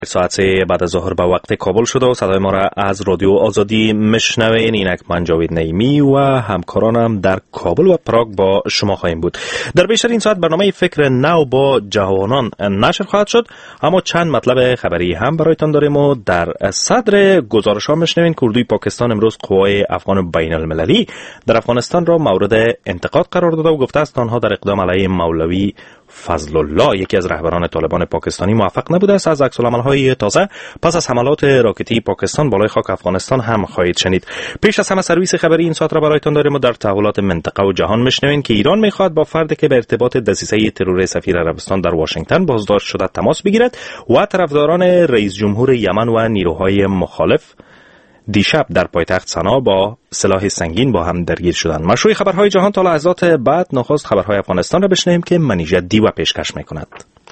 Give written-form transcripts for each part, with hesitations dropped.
ساعت 3 بعد از ظهر به وقت کابل شده و صدای ما را از رادیو آزادی مشنوین. اینک من جاوید نعیمی و همکارانم در کابل و پراگ با شما خواهیم بود. در بیشتر این ساعت برنامه فکر نو با جوانان نشر خواهد شد، اما چند مطلب خبری هم برایتان داریم و در صدر گزارش ها مشنوین که اردوی پاکستان امروز قوای افغان بین المللی در افغانستان را مورد انتقاد قرار داده و گفته است آنها در اقدام علیه مولوی فضل الله یکی از رهبران طالبان پاکستانی موفق نبوده است. از عکس‌العمل‌های تازه پس از حملات راکتی پاکستان بالای خاک افغانستان هم خواهید شنید. پیش از همه سرویس خبری این ساعت را برایتان داریم و در تحولات منطقه و جهان میشنویم که ایران میخواد با فردی که به ارتباط دسیسه ترور سفیر عربستان در واشنگتن بازداشت شده تماس بگیرد و طرفداران رئیس جمهور یمن و نیروهای مخالف دیشب در پایتخت سنا با سلاح سنگین با هم درگیر شدند. مشروع خبرهای جهان تا لحظات بعد نخست خبرهای افغانستان را بشنویم که منیژه دیوا پیشکش میکند.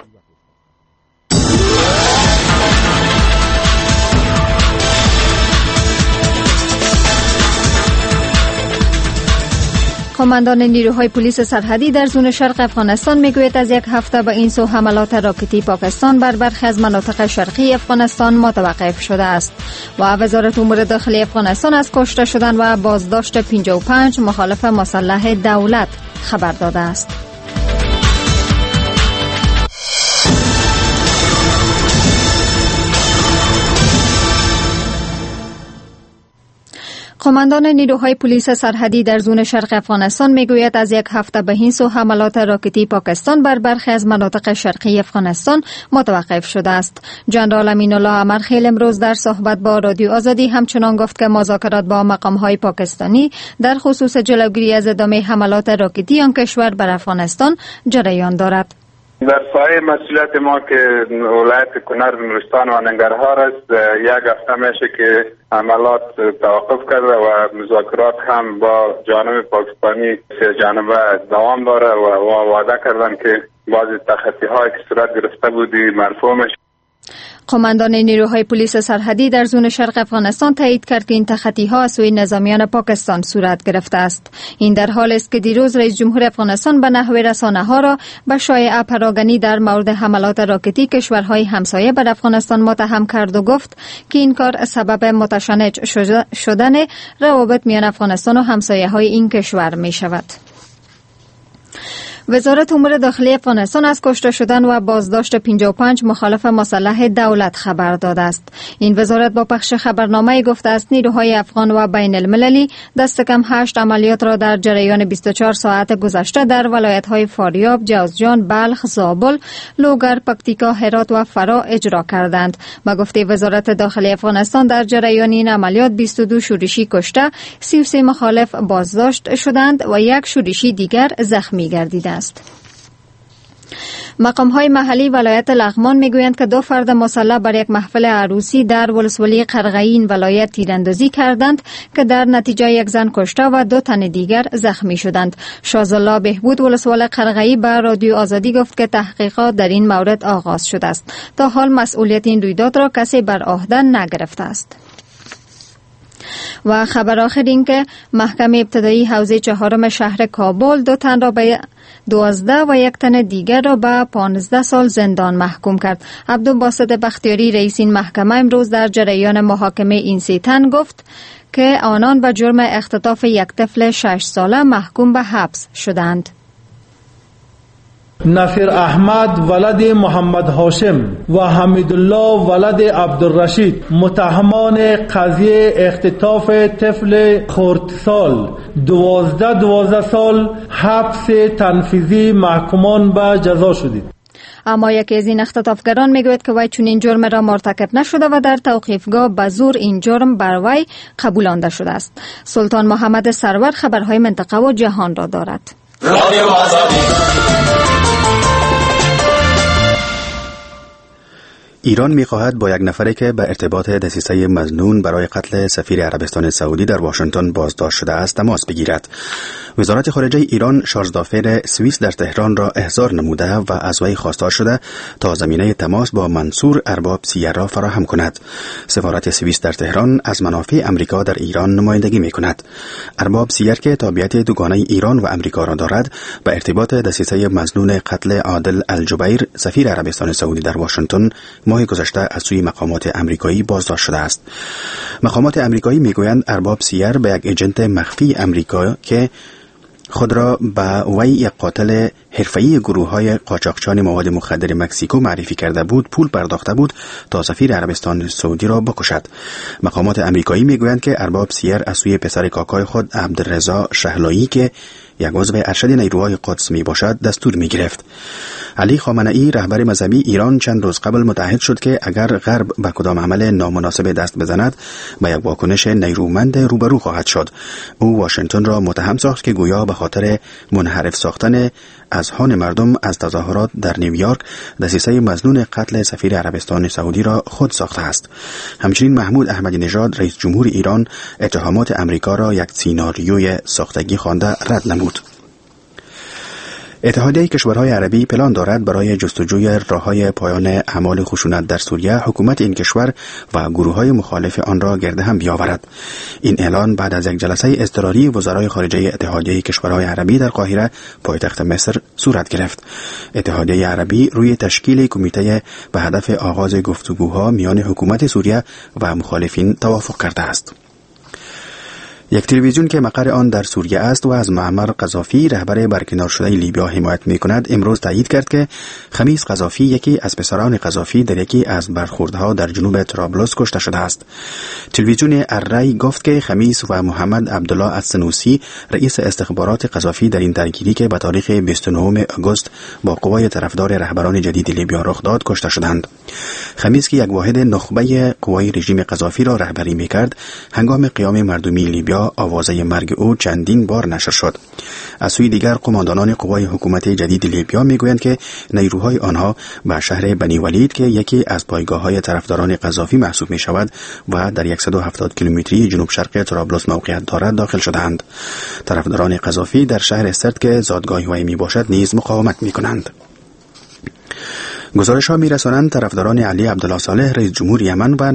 قماندان نیروهای پلیس سرحدی در زون شرق افغانستان میگوید از یک هفته به این سو حملات راکتی پاکستان بر برخی از مناطق شرقی افغانستان متوقف شده است و وزارت امور داخلی افغانستان از کشته شدن و بازداشت 55 مخالف مسلح دولت خبر داده است. قماندان نیروهای پلیس سرحدی در زون شرق افغانستان میگوید از یک هفته به این سو حملات راکتی پاکستان بر برخی از مناطق شرقی افغانستان متوقف شده است. جنرال امین الله امرخیل امروز در صحبت با رادیو آزادی همچنان گفت که مذاکرات با مقامهای پاکستانی در خصوص جلوگیری از ادامه حملات راکتی آن کشور بر افغانستان جریان دارد. در سایه مسئولیت ما که ولایت کنر، نورستان و ننگرهار است، یک هفته میشه که عملات توقف کرده و مذاکرات هم با جانب پاکستانی سه جانبه دوام داره و وعده کردن که بعضی تخطی هایی که صورت گرفته بودی مرفوع میشه. قماندان نیروهای پلیس سرحدی در زون شرق افغانستان تایید کرد که این تخطی‌ها از سوی نظامیان پاکستان صورت گرفته است. این در حالی است که دیروز رئیس جمهور افغانستان به نحو رسانه‌ها را به شایعه پراگنی در مورد حملات راکتی کشورهای همسایه بر افغانستان متهم کرد و گفت که این کار سبب متشنج شدن روابط میان افغانستان و همسایه‌های این کشور می‌شود. وزارت امور داخلی افغانستان از کشته شدن و بازداشت 55 مخالف مسلح دولت خبر داده است. این وزارت با پخش خبرنامه گفته است نیروهای افغان و بین المللی دست کم 8 عملیات را در جریان 24 ساعت گذشته در ولایت‌های فاریاب، جوزجان، بلخ، زابل، لوگر، پکتیکا، هرات و فرا اجرا کردند. با گفته وزارت داخلی افغانستان در جریان این عملیات 22 شورشی کشته، 33 مخالف بازداشت شدند و یک شورشی دیگر زخمی گردیده. مقام‌های محلی ولایت لغمان میگویند که 2 فرد مسلح بر یک محفل عروسی در ولسوالی قرغه‌ای این ولایت تیراندازی کردند که در نتیجه یک زن کشته و 2 تن دیگر زخمی شدند. شازالله بهبود ولسوال قرغه‌ای به رادیو آزادی گفت که تحقیقات در این مورد آغاز شده است. تا حال مسئولیت این رویداد را کسی بر عهده نگرفته است. و خبر آخر این که محکمه ابتدایی حوزه 4 شهر کابل 2 تن را به 12 و 1 تن دیگر را به 15 سال زندان محکوم کرد. عبدالباسط بختیاری رئیس این محکمه امروز در جریان محاکمه این 3 تن گفت که آنان به جرم اختطاف یک طفل 6 ساله محکوم به حبس شدند. نصیر احمد ولد محمد هاشم و حمیدالله ولد عبدالرشید متهمان قضیه اختطاف طفل خردسال 12 سال حبس تنفیذی محکومان به جزا شدید. اما یکی از این اختطافگران میگوید که وی چنین جرم را مرتکب نشده و در توقیفگاه به زور این جرم بر وی قبولانده شده است. سلطان محمد سرور خبرهای منطقه و جهان را دارد. رادیو آزادی. ایران می‌خواهد با یک نفری که به ارتباط دسیسه مظنون برای قتل سفیر عربستان سعودی در واشنگتن بازداشت شده است تماس بگیرد. وزارت خارجه ایران شارژدافر سوئیس در تهران را احضار نموده و از وی خواستار شده تا زمینه تماس با منصور ارباب سیر را فراهم کند. سفارت سوئیس در تهران از منافع امریکا در ایران نمایندگی می‌کند. ارباب سیر که تابعیت دوگانه ایران و امریکا را دارد، به ارتباط دسیسه مظنون قتل عادل الجبیر سفیر عربستان سعودی در واشنگتن ماه گذشته از سوی مقامات امریکایی بازداشت شده است. مقامات امریکایی میگویند ارباب سیر به یک ایجنت مخفی امریکا که خود را به وی یک قاتل حرفه‌ای گروه‌های قاچاقچیان مواد مخدر مکزیکو معرفی کرده بود، پول پرداخته بود تا سفیر عربستان سعودی را بکشد. مقامات امریکایی میگویند که ارباب سیر از سوی پسر کاکای خود عبدالرضا شهلایی که یک عضو ارشد نیروهای قدس می باشد دستور می گرفت. علی خامنه‌ای رهبر مذهبی ایران چند روز قبل متعهد شد که اگر غرب به کدام عمل نامناسب دست بزند به یک واکنش نیرومند روبرو خواهد شد. او واشنگتن را متهم ساخت که گویا به خاطر منحرف ساختن اذهان مردم از تظاهرات در نیویورک دسیسه مظنون قتل سفیر عربستان سعودی را خود ساخته است. همچنین محمود احمدی نژاد رئیس جمهور ایران اتهامات امریکا را یک سیناریوی ساختگی خوانده رد نمود. اتحادیه کشورهای عربی پلان دارد برای جستجوی راه‌های پایان اعمال خشونت در سوریه حکومت این کشور و گروه‌های مخالف آن را گرد هم بیاورد. این اعلان بعد از یک جلسه اضطراری وزرای خارجه اتحادیه کشورهای عربی در قاهره پایتخت مصر صورت گرفت. اتحادیه عربی روی تشکیل کمیته به هدف آغاز گفتگوها میان حکومت سوریه و مخالفین توافق کرده است. یک تلویزیون که مقر آن در سوریه است و از معمر قذافی رهبر برکنار شده لیبیا حمایت می‌کند امروز تایید کرد که خمیس قذافی یکی از پسران قذافی در یکی از برخوردها در جنوب طرابلس کشته شده است. تلویزیون الرای گفت که خمیس و محمد عبدالله السنوسی رئیس استخبارات قذافی در این درگیری که به تاریخ 29 آگوست با قوای طرفدار رهبران جدید لیبیا رخ داد کشته شدند. خمیس که یک واحد نخبه قوای رژیم قذافی را رهبری می‌کرد، هنگام قیام مردمی لیبیا آوازه مرگ او چندین بار نشر شد. از سوی دیگر قماندانان قوای حکومت جدید لیبیا میگویند که نیروهای آنها به شهر بنی ولید که یکی از پایگاه‌های طرفداران قذافی محسوب می‌شود و در 170 کیلومتری جنوب شرق طرابلس موقعیت دارد داخل شدند. طرفداران قذافی در شهر سرت که زادگاه وی میباشد نیز مقاومت می‌کنند. گزارش‌ها می‌رسانند طرفداران علی عبدالله صالح رئیس جمهور یمن و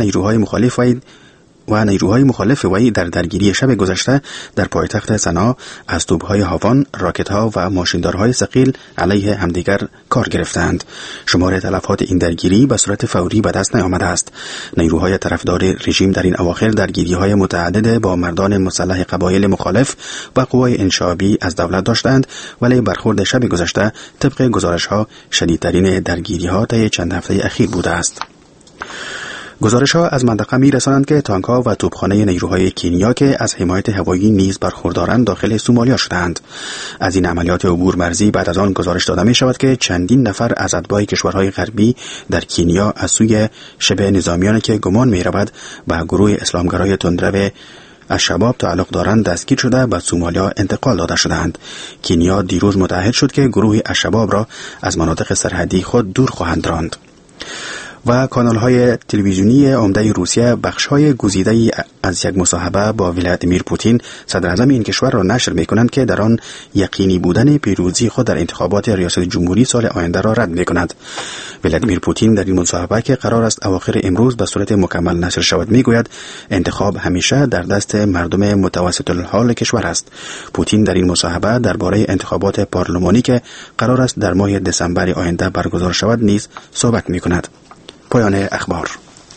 نیروهای مخالف وی در درگیری شب گذشته در پایتخت صنعا از توپ‌های هاوان، راکت‌ها و ماشیندارهای ثقیل علیه همدیگر کار گرفتند. شمار تلفات این درگیری به صورت فوری به دست نیامده است. نیروهای طرفدار رژیم در این اواخر درگیری‌های متعدد با مردان مسلح قبایل مخالف و قوای انشابی از دولت داشتند، ولی برخورد شب گذشته طبق گزارش‌ها شدیدترین درگیری‌ها طی چند هفته اخیر بوده است. گزارش‌ها از منطقه می‌رسانند که تانک‌ها و توپخانه نیروهای کینیا که از حمایت هوایی نیز برخوردارند داخل سومالیا شدند. از این عملیات عبور مرزی بعد از آن گزارش داده می‌شود که چندین نفر از اتباع کشورهای غربی در کینیا از سوی شبه نظامیانی که گمان می‌رود به گروه اسلامگرای تندرو الشباب تعلق دارند دستگیر شده به سومالیا انتقال داده شدند. کینیا دیروز متعهد شد که گروه الشباب را از مناطق سرحدی خود دور خواهند راند. و کانال‌های تلویزیونی عمده روسیه بخش‌های گزیده‌ای از یک مصاحبه با ولادیمیر پوتین صدر اعظم این کشور را نشر می‌کنند که در آن یقینی بودن پیروزی خود در انتخابات ریاست جمهوری سال آینده را رد می‌کند. ولادیمیر پوتین در این مصاحبه که قرار است اواخر امروز به صورت مکمل نشر شود می‌گوید انتخاب همیشه در دست مردم متوسط الحال کشور است. پوتین در این مصاحبه درباره انتخابات پارلمانی که قرار است در ماه دسامبر آینده برگزار شود نیز صحبت می‌کند. پایان اخبار.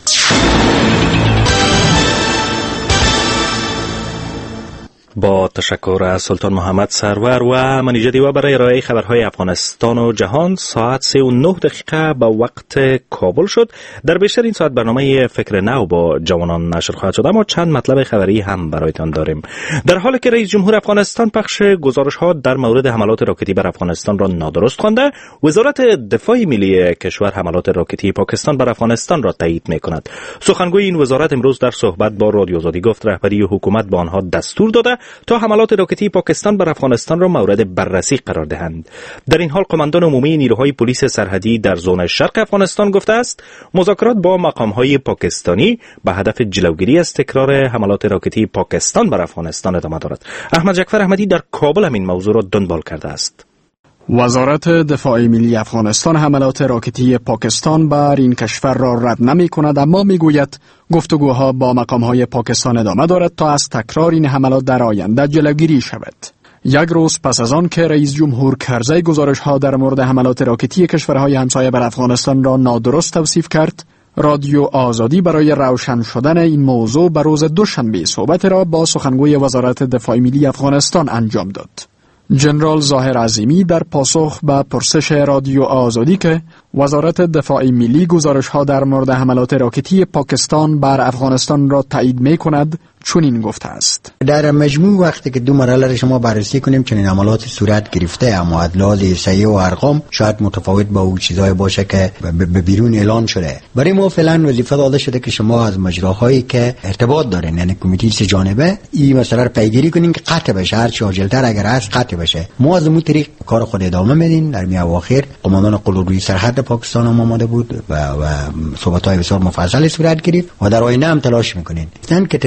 با تشکر از سلطان محمد سرور و منیژه دیوا برای ارائه خبرهای افغانستان و جهان. ساعت 3:09 به وقت کابل شد. در بیشتر این ساعت برنامه فکر نو با جوانان نشر خواهد شد، اما چند مطلب خبری هم برایتان داریم. در حالی که رئیس جمهور افغانستان پخش گزارش‌ها در مورد حملات راکتی بر افغانستان را نادرست خوانده، وزارت دفاع ملی کشور حملات راکتی پاکستان بر افغانستان را تایید می‌کند. سخنگوی این وزارت امروز در صحبت با رادیو آزادی گفت رهبری حکومت به آنها دستور داده تا حملات راکتی پاکستان بر افغانستان را مورد بررسی قرار دهند. در این حال قماندان عمومی نیروهای پلیس سرحدی در زون شرق افغانستان گفته است مذاکرات با مقامهای پاکستانی به هدف جلوگیری از تکرار حملات راکتی پاکستان بر افغانستان ادامه دارد. احمد جعفر احمدی در کابل همین موضوع را دنبال کرده است. وزارت دفاع ملی افغانستان حملات راکتی پاکستان بر این کشور را رد نمی کند، اما می گوید گفتگوها با مقامهای پاکستان ادامه دارد تا از تکرار این حملات در آینده جلوگیری شود. یک روز پس از آن که رئیس جمهور کرزی گزارش‌ها در مورد حملات راکتی کشورهای همسایه بر افغانستان را نادرست توصیف کرد، رادیو آزادی برای روشن شدن این موضوع به روز دوشنبه صحبت را با سخنگوی وزارت دفاع ملی افغانستان انجام داد. جنرال ظاهر عظیمی در پاسخ به پرسش رادیو آزادی که وزارت دفاع ملی گزارش‌ها در مورد حملات راکتی پاکستان بر افغانستان را تایید می‌کند چنین گفته است: در مجموع وقتی که دو مرحله را شما بررسی کنیم چنین حملات صورت گرفته، اما از لحاظ احصایه و ارقام شاید متفاوت با اون چیزای باشه که به بیرون اعلان شده. برای ما فعلا وظیفه داده شده که شما از مجراهایی که ارتباط دارین، یعنی کمیته سه جانبه، این مسئله را پیگیری کنین که قطع بشه، هر چی عاجل‌تر اگر هست قطع بشه. ما از اون طریق کار خود ادامه میدیم. در می اواخر قماندان قلدروی سرحد پاکستان هم آماده بود و صحبت‌های بسیار مفصلی صورت گرفت و در آینده هم تلاش می‌کنیم. گفتن که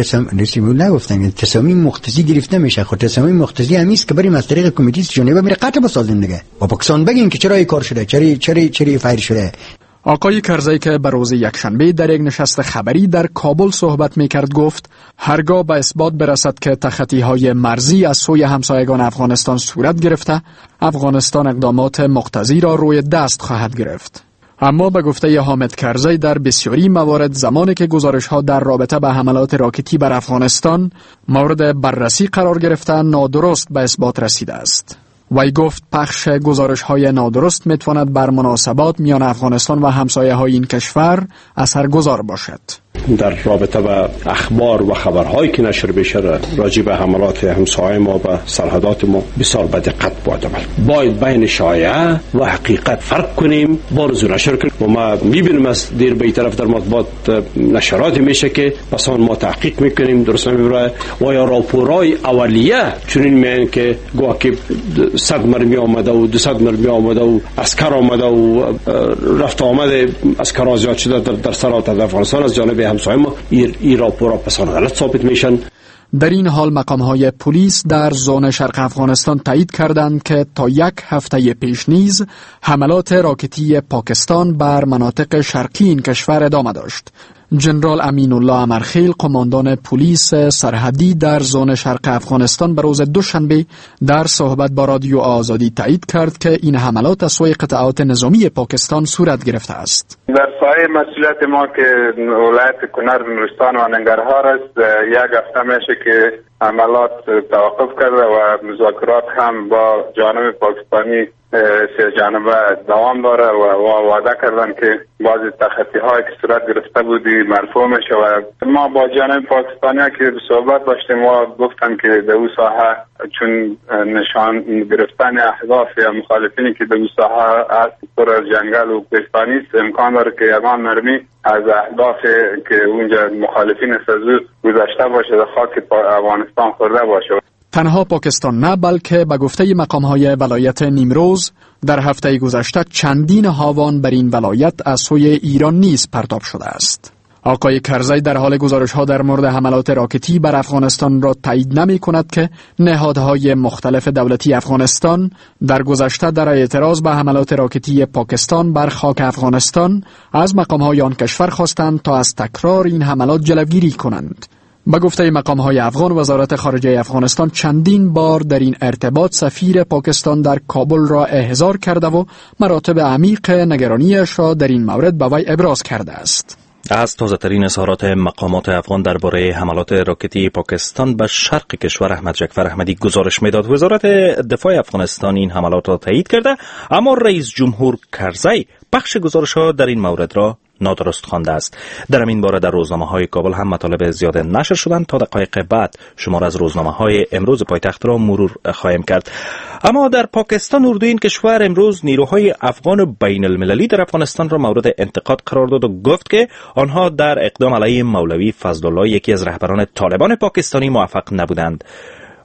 نگفتن تصامیم مختصی گرفته میشه. خود تصامیم مختصی همیست که بریم از طریق کمیته جنبه میره قطع بسازیم دیگه. با پاکستان بگین که چرا این کار شده، چرا فایر شده. آقای کرزی که به روز یکشنبه در یک نشست خبری در کابل صحبت میکرد گفت هرگاه به اثبات برسد که تخطی‌های مرزی از سوی همسایگان افغانستان صورت گرفته، افغانستان اقدامات مقتضی را روی دست خواهد گرفت. اما به گفته حامد کرزی در بسیاری موارد زمانی که گزارش‌ها در رابطه با حملات راکتی بر افغانستان مورد بررسی قرار گرفته نادرست به اثبات رسیده است. وی گفت پخش گزارش‌های نادرست میتواند بر مناسبات میان افغانستان و همسایه‌های این کشور اثرگذار باشد. در رابطه با اخبار و خبرهایی که نشر بشه راجع به حملات همسایه ما به سرحدات ما بسیار با دقت باید بین شایعه و حقیقت فرق کنیم، بارزو نشر کنیم. و ما میبینیم از دیر به طرف در مطبوعات نشرات میشه که مثلا ما تحقیق میکنیم درست نمیبره و یا راپورای اولیه چنین میگن که گویا که 100 مرمی آمده و 200 مرمی آمده و عسکر آمده و رفت آمده عسکر زیاد شده در سرحد افغانستان از جانب همسایه ما. این راپورها پس غلط ثابت میشن. در این حال مقام‌های پلیس در زون شرق افغانستان تایید کردند که تا یک هفته پیش نیز حملات راکتی پاکستان بر مناطق شرقی این کشور ادامه داشت. جنرال امین الله امرخیل قماندان پلیس سرحدی در زون شرق افغانستان به روز دوشنبه در صحبت با رادیو آزادی تایید کرد که این حملات از سوی قطعات نظامی پاکستان صورت گرفته است. در سایه مسئولیت ما که ولایت کنر، نورستان و ننگرهار است، یک هفته میشه که حملات توقف کرده و مذاکرات هم با جانب پاکستانی سه جانبه دوام داره و وعده کردن که بعضی تخطی‌هایی که صورت گرفته بودی مرفوع میشه و ما با جانب پاکستانی که صحبت داشتیم و گفتن که در اون ساحه چون نشان گرفتن اهداف یا مخالفینی که در اون ساحه از پر از جنگل و کوهستانی است، امکان داره که یگان مرمی از اهداف که اونجا مخالفین سازو گذشته باشه در خاک افغانستان خورده باشه. تنها پاکستان نه، بلکه به گفته مقام‌های ولایت نیمروز در هفته گذشته چندین هاوان بر این ولایت از سوی ایران نیز پرتاب شده است. آقای کرزی در حال گزارش‌ها در مورد حملات راکتی بر افغانستان را تایید نمی‌کند که نهادهای مختلف دولتی افغانستان در گذشته در اعتراض به حملات راکتی پاکستان بر خاک افغانستان از مقام‌های آن کشور خواستند تا از تکرار این حملات جلوگیری کنند. به گفته مقام‌های افغان، وزارت خارجه افغانستان چندین بار در این ارتباط سفیر پاکستان در کابل را احضار کرده و مراتب عمیق نگرانیش را در این مورد به وی ابراز کرده است. از تازه‌ترین اظهارات مقامات افغان درباره حملات راکتی پاکستان به شرق کشور احمد جعفر احمدی گزارش می‌داد. وزارت دفاع افغانستان این حملات را تایید کرده، اما رئیس جمهور کرزی پخش گزارش‌ها در این مورد را نادرست خوانده است. در این باره در روزنامه‌های کابل هم مطالب زیاد نشر شدند. تا دقایق بعد شمار از روزنامه‌های امروز پایتخت را مرور خواهیم کرد. اما در پاکستان اردوی این کشور امروز نیروهای افغان بین المللی در افغانستان را مورد انتقاد قرار داد و گفت که آنها در اقدام علیه مولوی فضل الله، یکی از رهبران طالبان پاکستانی، موفق نبودند.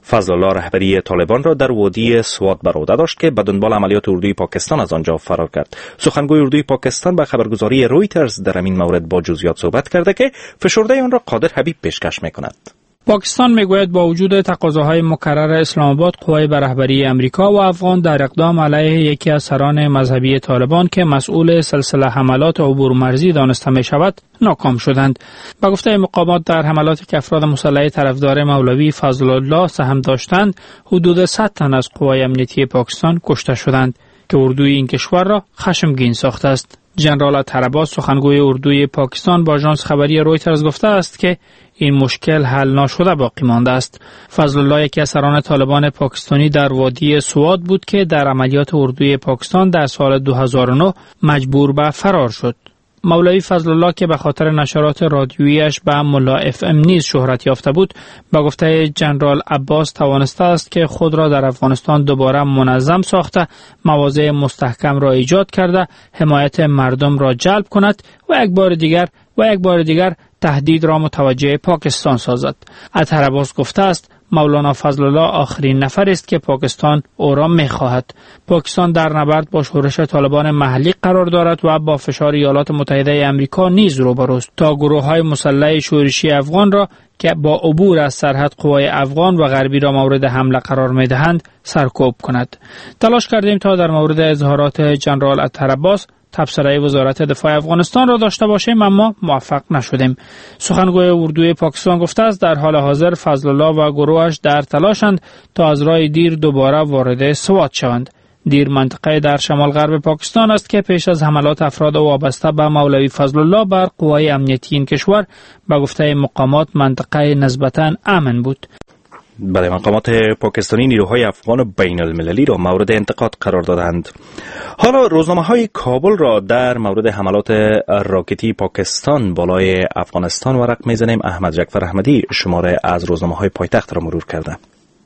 فضل الله رهبری طالبان را در وادی سوات بر عهده داشت که به دنبال عملیات اردوی پاکستان از آنجا فرار کرد. سخنگوی اردوی پاکستان به خبرگزاری رویترز در این مورد با جزئیات صحبت کرده که فشرده آن را قادر حبیب پیشکش می‌کند. پاکستان میگوید با وجود تقاضاهای مکرر اسلام آباد، قوای به رهبری امریکا و افغان در اقدام علیه یکی از سران مذهبی طالبان که مسئول سلسله حملات عبور مرزی دانسته می شود ناکام شدند. با گفته مقامات در حملاتی که افراد مسلح طرفدار مولوی فضل الله سهم داشتند، حدود 100 تن از قوای امنیتی پاکستان کشته شدند که اردوی این کشور را خشمگین ساخته است. ژنرال طرباس سخنگوی اردوی پاکستان با آژانس خبری رویترز گفته است که این مشکل حل نشده باقی مانده است. فضل الله یکی از سران طالبان پاکستانی در وادی سوات بود که در عملیات اردوی پاکستان در سال 2009 مجبور به فرار شد. مولوی فضل الله که به خاطر نشرات رادیوییش به ملا اف ام نیز شهرت یافته بود، با گفته ژنرال عباس توانسته است که خود را در افغانستان دوباره منظم ساخته، مواضع مستحکم را ایجاد کرده، حمایت مردم را جلب کند و یک بار دیگر تهدید را متوجه پاکستان سازد. طرباس گفته است مولانا فضل الله آخرین نفر است که پاکستان او را می‌خواهد. پاکستان در نبرد با شورش طالبان محلی قرار دارد و با فشار ایالات متحده آمریکا نیز روبروست تا گروه‌های مسلح شورشی افغان را که با عبور از سرحد قوای افغان و غربی را مورد حمله قرار می‌دهند سرکوب کند. تلاش کردیم تا در مورد اظهارات ژنرال طرباس تبصره وزارت دفاع افغانستان را داشته باشیم، اما موفق نشدیم. سخنگوی اردوی پاکستان گفته است در حال حاضر فضل الله و گروهش در تلاشند تا از راه دیر دوباره وارد سوات شوند. دیر منطقه در شمال غرب پاکستان است که پیش از حملات افراد وابسته به مولوی فضل الله بر قوای امنیتی این کشور به گفته مقامات منطقه نسبتاً امن بود. برای مقامات پاکستانی نیروهای افغان بین المللی را مورد انتقاد قرار دادند. حالا روزنامه‌های کابل را در مورد حملات راکتی پاکستان بالای افغانستان ورق می‌زنیم. احمد جعفر احمدی شماره از روزنامه‌های پایتخت را مرور کرده.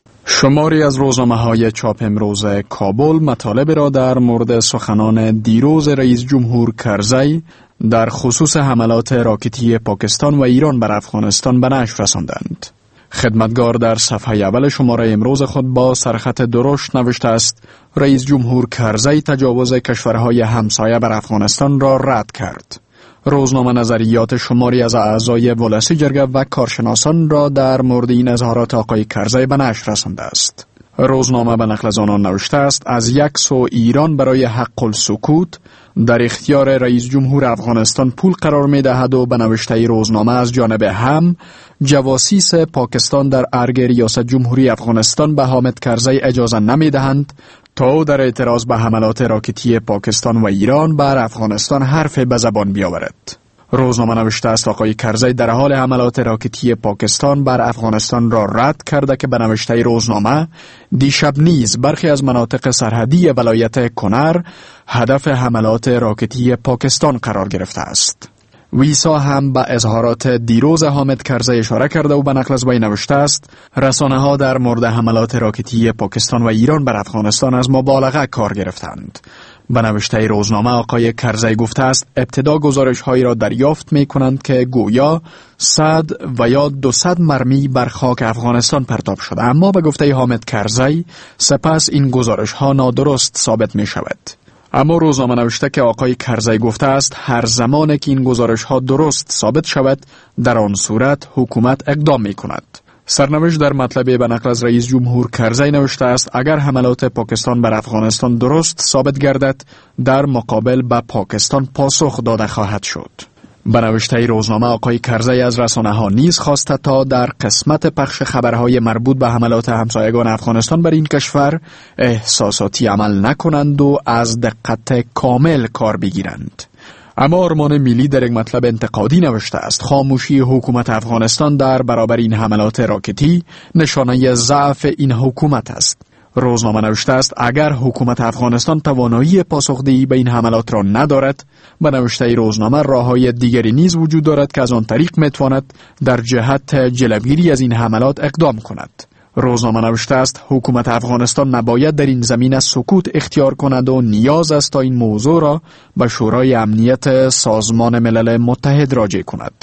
شماری از روزنامه‌های چاپ امروز کابل مطالب را در مورد سخنان دیروز رئیس جمهور کرزی در خصوص حملات راکتی پاکستان و ایران بر افغانستان به نشر رساندند. خدمتگار در صفحه اول شماره امروز خود با سرخط درشت نوشته است رئیس جمهور کرزی تجاوز کشورهای همسایه بر افغانستان را رد کرد. روزنامه نظریات شماری از اعضای ولسی جرگه و کارشناسان را در مورد این اظهارات آقای کرزی به نشر رسانده است. روزنامه به نقل از آنان نوشته است از یک سو ایران برای حق السکوت در اختیار رئیس جمهور افغانستان پول قرار می دهد و به نوشته روزنامه از جانب هم جواسیس پاکستان در ارگ ریاست جمهوری افغانستان به حامد کرزی اجازه نمی دهند تا در اعتراض به حملات راکتی پاکستان و ایران بر افغانستان حرف به زبان بیاورد. روزنامه نوشته است آقای کرزی در حال حملات راکتی پاکستان بر افغانستان را رد کرده که به نوشته روزنامه دیشب نیز برخی از مناطق سرحدی ولایت کنر هدف حملات راکتی پاکستان قرار گرفته است. ویسا هم به اظهارات دیروز حامد کرزی اشاره کرده و به نقل از وی نوشته است رسانه‌ها در مورد حملات راکتی پاکستان و ایران بر افغانستان از مبالغه کار گرفتند. به نوشته روزنامه آقای کرزی گفته است ابتدا گزارش‌هایی را دریافت می‌کنند که گویا 100 و یا 200 مرمی بر خاک افغانستان پرتاب شده، اما به گفته حامد کرزی سپس این گزارش‌ها نادرست ثابت می‌شود. اما روزنامه نوشته که آقای کرزی گفته است هر زمان که این گزارش‌ها درست ثابت شود در آن صورت حکومت اقدام می‌کند. سرنوشت در مطلبی به نقل از رئیس جمهور کرزی نوشته است اگر حملات پاکستان بر افغانستان درست ثابت گردد در مقابل به پاکستان پاسخ داده خواهد شد. به نوشته روزنامه آقای کرزی از رسانه‌ها نیز خواسته تا در قسمت پخش خبرهای مربوط به حملات همسایگان افغانستان بر این کشور احساساتی عمل نکنند و از دقت کامل کار بگیرند. اما آرمان میلی در یک مطلب انتقادی نوشته است خاموشی حکومت افغانستان در برابر این حملات راکتی نشانه ضعف این حکومت است. روزنامه نوشته است اگر حکومت افغانستان توانایی پاسخدهی به این حملات را ندارد، به نوشته روزنامه راههای دیگری نیز وجود دارد که از آن طریق میتواند در جهت جلوگیری از این حملات اقدام کند. روزنامه نوشته است حکومت افغانستان نباید در این زمینه سکوت اختیار کند و نیاز است تا این موضوع را به شورای امنیت سازمان ملل متحد راجع کند.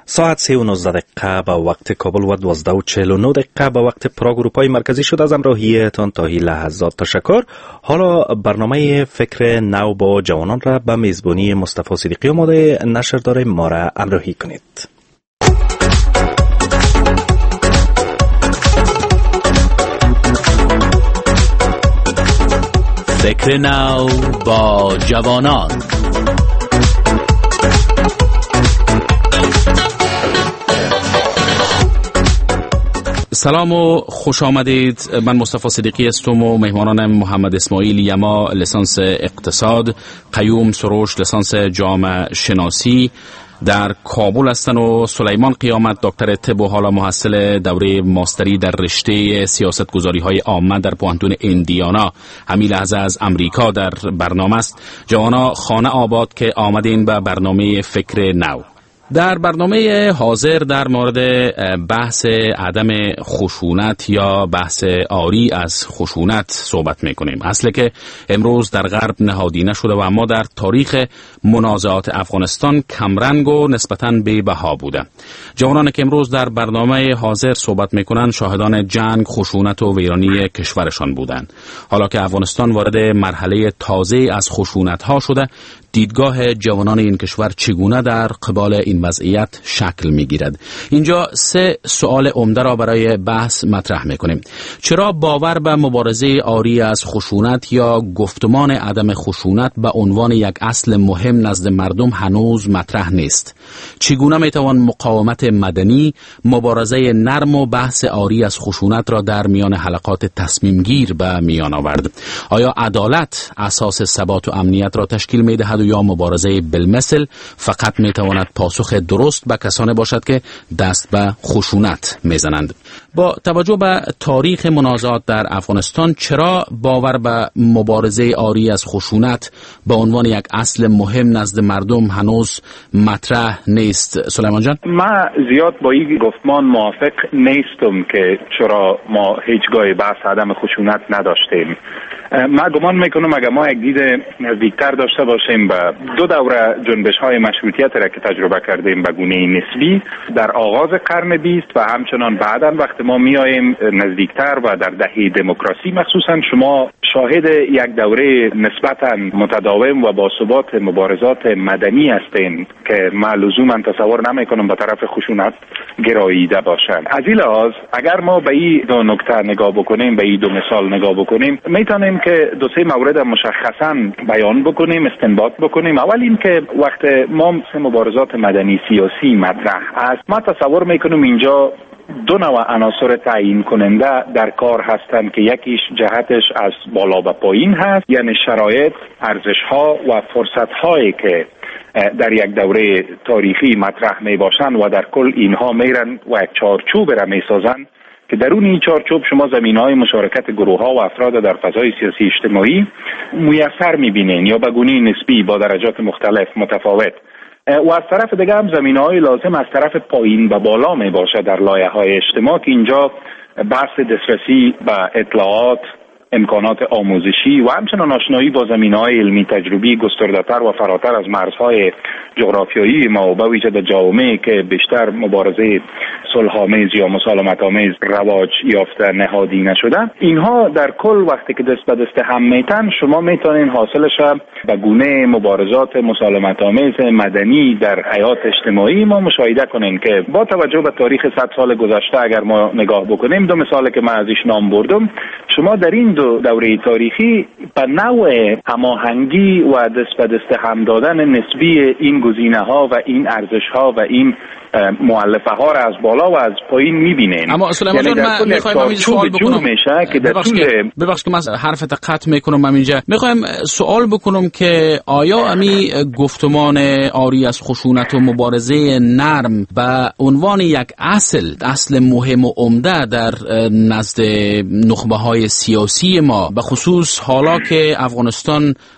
ساعت 3:19 به وقت کابل و 12:49 به وقت پراگ اروپای مرکزی شد. از همراهیتان تا این لحظات تشکر. حالا برنامه فکر نو با جوانان را به میزبانی مصطفی صدیقی آماده نشر داره، ما را همراهی کنید. فکر نو با جوانان. سلام و خوش آمدید. من مصطفی صدیقی هستم و مهمانانم محمد اسماعیل یما لیسانس اقتصاد، قیوم سروش لیسانس جامعه شناسی در کابل هستن و سلیمان قیامت دکتر طب و حالا محصل دوره ماستری در رشته سیاست گذاری های عامه در پوهنتون ایندیانا همین لحظه از امریکا در برنامه است. جوانا خانه آباد که آمدین به برنامه فکر نو. در برنامه حاضر در مورد بحث عدم خشونت یا بحث عاری از خشونت صحبت میکنیم. اصله که امروز در غرب نهادینه شده و اما در تاریخ منازعات افغانستان کمرنگ و نسبتاً بی بها بوده. جوانانی که امروز در برنامه حاضر صحبت میکنن شاهدان جنگ، خشونت و ویرانی کشورشان بودند. حالا که افغانستان وارد مرحله تازه از خشونت ها شده، دیدگاه جوانان این کشور چگونه در قبال این وضعیت شکل میگیرد؟ اینجا 3 سوال عمده را برای بحث مطرح میکنیم. چرا باور به مبارزه عاری از خشونت یا گفتمان عدم خشونت به عنوان یک اصل مهم نزد مردم هنوز مطرح نیست؟ چگونه میتوان مقاومت مدنی، مبارزه نرم و بحث عاری از خشونت را در میان حلقات تصمیم گیر به میان آورد؟ آیا عدالت اساس ثبات و امنیت را تشکیل میدهد یا مبارزه بالمثل فقط میتواند پاسخ درست به کسانی باشد که دست به خشونت میزنند؟ با توجه به تاریخ منازعات در افغانستان چرا باور به مبارزه عاری از خشونت به عنوان یک اصل مهم نزد مردم هنوز مطرح نیست؟ سلیمان جان، من زیاد با این گفتمان موافق نیستم که چرا ما هیچگاه بحث عدم خشونت نداشتیم. من گمان میکنم اگر ما یک دید نزدیکتر داشته باشیم به 2 دوره جنبش های مشروطیت را که تجربه کردیم به گونه نسبی در آغاز قرن 20 و همچنان بعداً وقتی ما میاییم نزدیکتر و در دهه دموکراسی مخصوصاً، شما شاهد یک دوره نسبتاً متداوم و باثبات مبارزات مدنی هستین که من لزوما تصور نمیکنم به طرف خشونت گراییده باشند. از این لحاظ اگر ما به این 2 نکته نگاه بکنیم، به این 2 مثال نگاه بکنیم، میتونیم که 2-3 مورد مشخصاً بیان بکنیم، استنباط بکنیم. اول این که وقت ما مبارزات مدنی سیاسی مطرح است، ما تصور میکنم اینجا 2 نوع عناصر تعیین کننده در کار هستند که یکیش جهتش از بالا به پایین هست، یعنی شرایط، ارزش‌ها و فرصت‌هایی که در یک دوره تاریخی مطرح می باشند و در کل اینها میرن و یک چارچوب را میسازند که درون این چارچوب شما زمینه‌های مشارکت گروه‌ها و افراد در فضای سیاسی اجتماعی میسر می‌بینین یا به گونه نسبی با درجات مختلف متفاوت، و از طرف دیگه هم زمینه‌های لازم از طرف پایین و بالا می باشه در لایه‌های اجتماع که اینجا بحث دسترسی به اطلاعات، امکانات آموزشی و همچنان آشنایی با زمینه‌های علمی تجربی گسترده‌تر و فراتر از مرزهای جغرافیایی ما و به ویژه در جوامعی که بیشتر مبارزه صلح‌آمیز یا مسالمت‌آمیز رواج یافته نهادی نشده، اینها در کل وقتی که دست به دست هم میتن شما میتونین حاصلش به گونه مبارزات مسالمت‌آمیز مدنی در حیات اجتماعی ما مشاهده کنین که با توجه به تاریخ 100 سال گذشته اگر ما نگاه بکنیم، 2 مثالی که من ازش نام بردم، شما در این 2 دوره تاریخی به نوع هماهنگی و دست به دست هم دادن نسبی این گزینه‌ها و این ارزش‌ها و این مؤلفه ها را از بالا و از پایین می‌بینین. اما سلیمان جان، من می‌خوایم همین سوال بکنم که ببخشید که من حرفت قطع میکنم. همینجا می‌خوایم سوال بکنم که آیا امی گفتمان عاری از خشونت و مبارزه نرم به عنوان یک اصل مهم و عمده در نزد نخبه‌های سیاسی ما، به خصوص حالا که افغانستان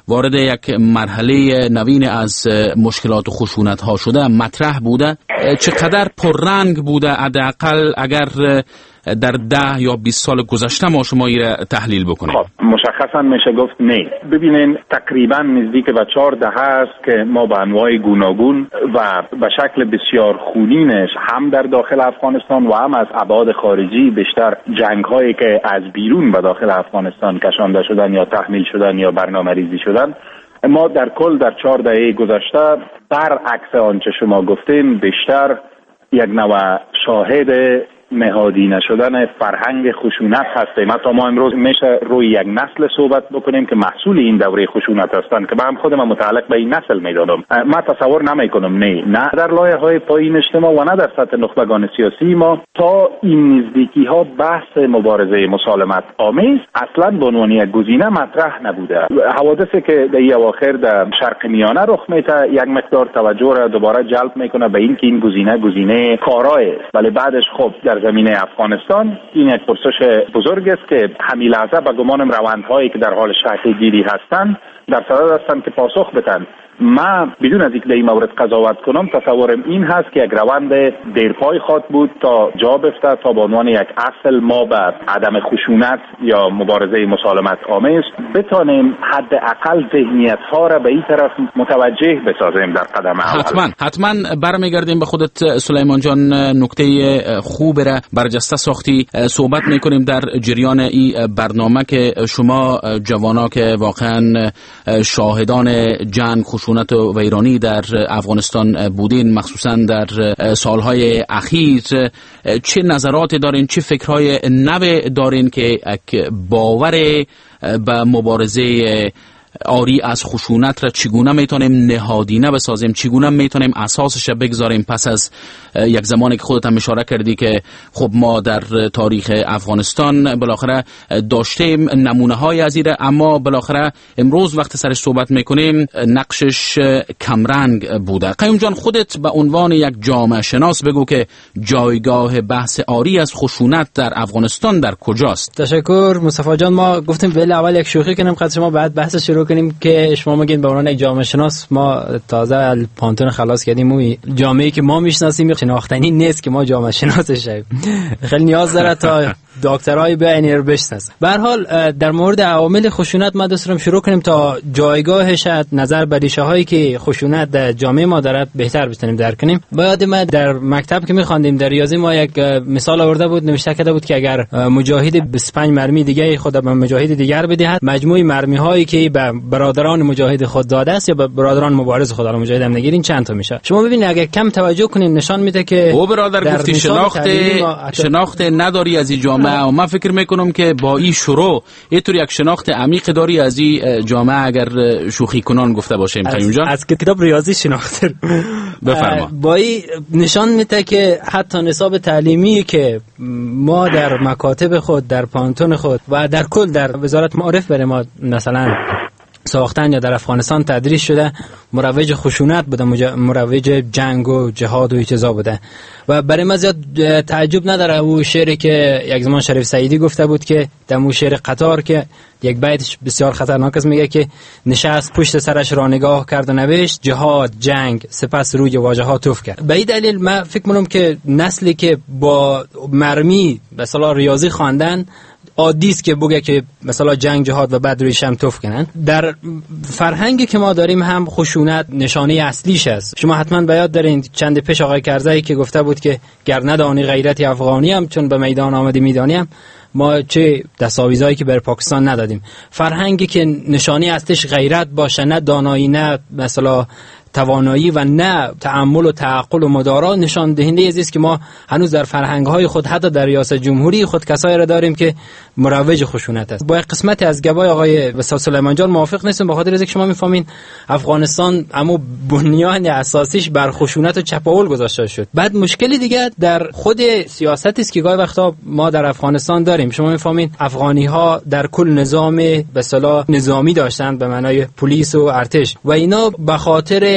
وارد یک مرحله نوین از مشکلات و خشونت ها شده مطرح بوده؟ چقدر پررنگ بوده؟ حداقل اگر در 10 یا 20 سال گذشته ما شما را تحلیل بکنیم. خب مشخصا میشه گفت نه. ببینین تقریبا نزدیک به 4 دهه است که ما به انواع گوناگون و به شکل بسیار خونینش هم در داخل افغانستان و هم از ابعاد خارجی، بیشتر جنگ هایی که از بیرون به داخل افغانستان کشانده شدن یا تحمیل شدن یا برنامه ریزی شدن، ما در کل در 4 دهه گذشته برعکس آنچه شما گفتین بیشتر یک نوع شاهد نهادی نشدن فرهنگ خشونت هستیم. حتی ما امروز میشه روی یک نسل صحبت بکنیم که محصول این دوره خشونت هستند که من خودم متعلق به این نسل میدانم. من تصور نمیکنم نه در لایه‌های پایین اجتماع و نه در سطح نخبگان سیاسی ما تا این نزدیکی ها بحث مبارزه مسالمت آمیز اصلا به عنوان یک گزینه مطرح نبوده. حوادثی که در این اواخر در شرق میانه رخ میده یک مقدار توجه را دوباره جلب میکنه به این که این گزینه کارای است، ولی بعدش خب در زمینه افغانستان این یک پرسش بزرگ است که همین لحظه به گمانم روندهایی که در حال شکل گیری هستند در صدد هستند که پاسخ بدن. من بدون از اینکه در این مورد قضاوت کنم تصورم این هست که یک روند دیرپای خواهد بود تا جا بفته تا به عنوان یک اصل ما به عدم خشونت یا مبارزه مسالمت آمیز بتانیم حداقل ذهنیت ها را به این طرف متوجه بسازیم در قدم اول. حتما برمیگردیم به خودت سلیمان جان. نکته خوب را برجسته ساختی. صحبت میکنیم در جریان این برنامه که شما جوانا که واقعا شاهدان جنگ خشونت و ویرانی در افغانستان بودین، مخصوصا در سالهای اخیر، چه نظراتی دارین، چه فکرهای نو دارین که باور به مبارزه آری از خشونت را چگونه میتونیم نهادینه بسازیم، چگونه میتونیم اساسش بگذاریم پس از یک زمانی که خودت هم اشاره کردی که خب ما در تاریخ افغانستان بالاخره داشتیم نمونه های از ایره، اما بالاخره امروز وقت سرش صحبت میکنیم نقشش کمرنگ بوده. قیوم جان خودت به عنوان یک جامعه شناس بگو که جایگاه بحث آری از خشونت در افغانستان در کجاست؟ تشکر مصطفی جان. ما گفتیم ولی اول یک شوخی کنیم قد شما بعد بحث شروع کنیم که شما میگین به عنوان یک جامعه شناس ما تازه پانتون خلاص کردیم و جامعه‌ای که ما میشناسیم شناختنی نیست که ما جامعه شناسش شویم. خیلی نیاز داره تا دکترای بیاین رو بشناسن. به هر حال در مورد عوامل خشونت ما دوست دارم شروع کنیم تا جایگاهش نظر به ریشه هایی که خشونت در جامعه ما داره بهتر بتونیم درک کنیم. بعد ما در مکتب که می‌خواندیم در ریاضی ما یک مثال آورده بود، نوشته کرده بود که اگر مجاهد 25 مرمی دیگه خود به مجاهد دیگر بدهد، مجموع مرمی هایی که به برادران مجاهد خود داده است یا به برادران مبارز خود الان مجاهد هم نگیرین چند تا میشه. شما ببینید اگر کم توجه کنین نشان میده که او برادر گفتی شناخت نداری از این جامعه و من فکر میکنم که با این شروع اینطور یک شناخت عمیق داری از این جامعه اگر شوخی کنان گفته باشیم. قیوم جان از کتاب ریاضی شناخته بفرما. با این نشان میده که حتی نصاب تعلیمی که ما در مکاتب خود، در پانتون خود و در کل در وزارت معارف برای ما مثلا ساختن یا در افغانستان تدریس شده مروج خشونت بوده، مروج جنگ و جهاد و این چیزا بوده و برای ما زیاد تعجب نداره او شعری که یک زمان شریف سعیدی گفته بود که در اون شعر قطار که یک بیتش بسیار خطرناک است، میگه که نشست پشت سرش را نگاه کرد و نوشت جهاد جنگ سپس روی واژه ها توف کرد. به این دلیل من فکر می‌کنم که نسلی که با مرمی مثلا ریاضی خواندن عادی است که بگه که مثلا جنگ جهاد و بعد روی شم توف کنن. در فرهنگی که ما داریم هم خشونت نشانه اصلیش است. شما حتما به یاد دارین چند پیش آقای کرزایی که گفته بود که گر ندانی غیرت افغانی هم چون به میدان آمدی میدانیم، ما چه دستاویزایی که بر پاکستان ندادیم. فرهنگی که نشانه اصلیش غیرت باشه، نه دانایی، نه مثلا توانایی و نه تأمل و تعقل و مدارا، نشان دهنده است که ما هنوز در فرهنگ‌های خود حتی در ریاست جمهوری خود کسایی را داریم که مروج خشونت است. با قسمت از گوای آقای وسام سلیمان جان موافق نیستم، به خاطر اینکه شما می‌فهمین افغانستان اما بنیان اساسیش بر خشونت و چپاول گذاشته شد. بعد مشکلی دیگه در خود سیاستی است که گاهی وقتا ما در افغانستان داریم. شما می‌فهمین افغانی‌ها در کل نظام به اصطلاح نظامی داشتند به معنای پلیس و ارتش و اینا به خاطر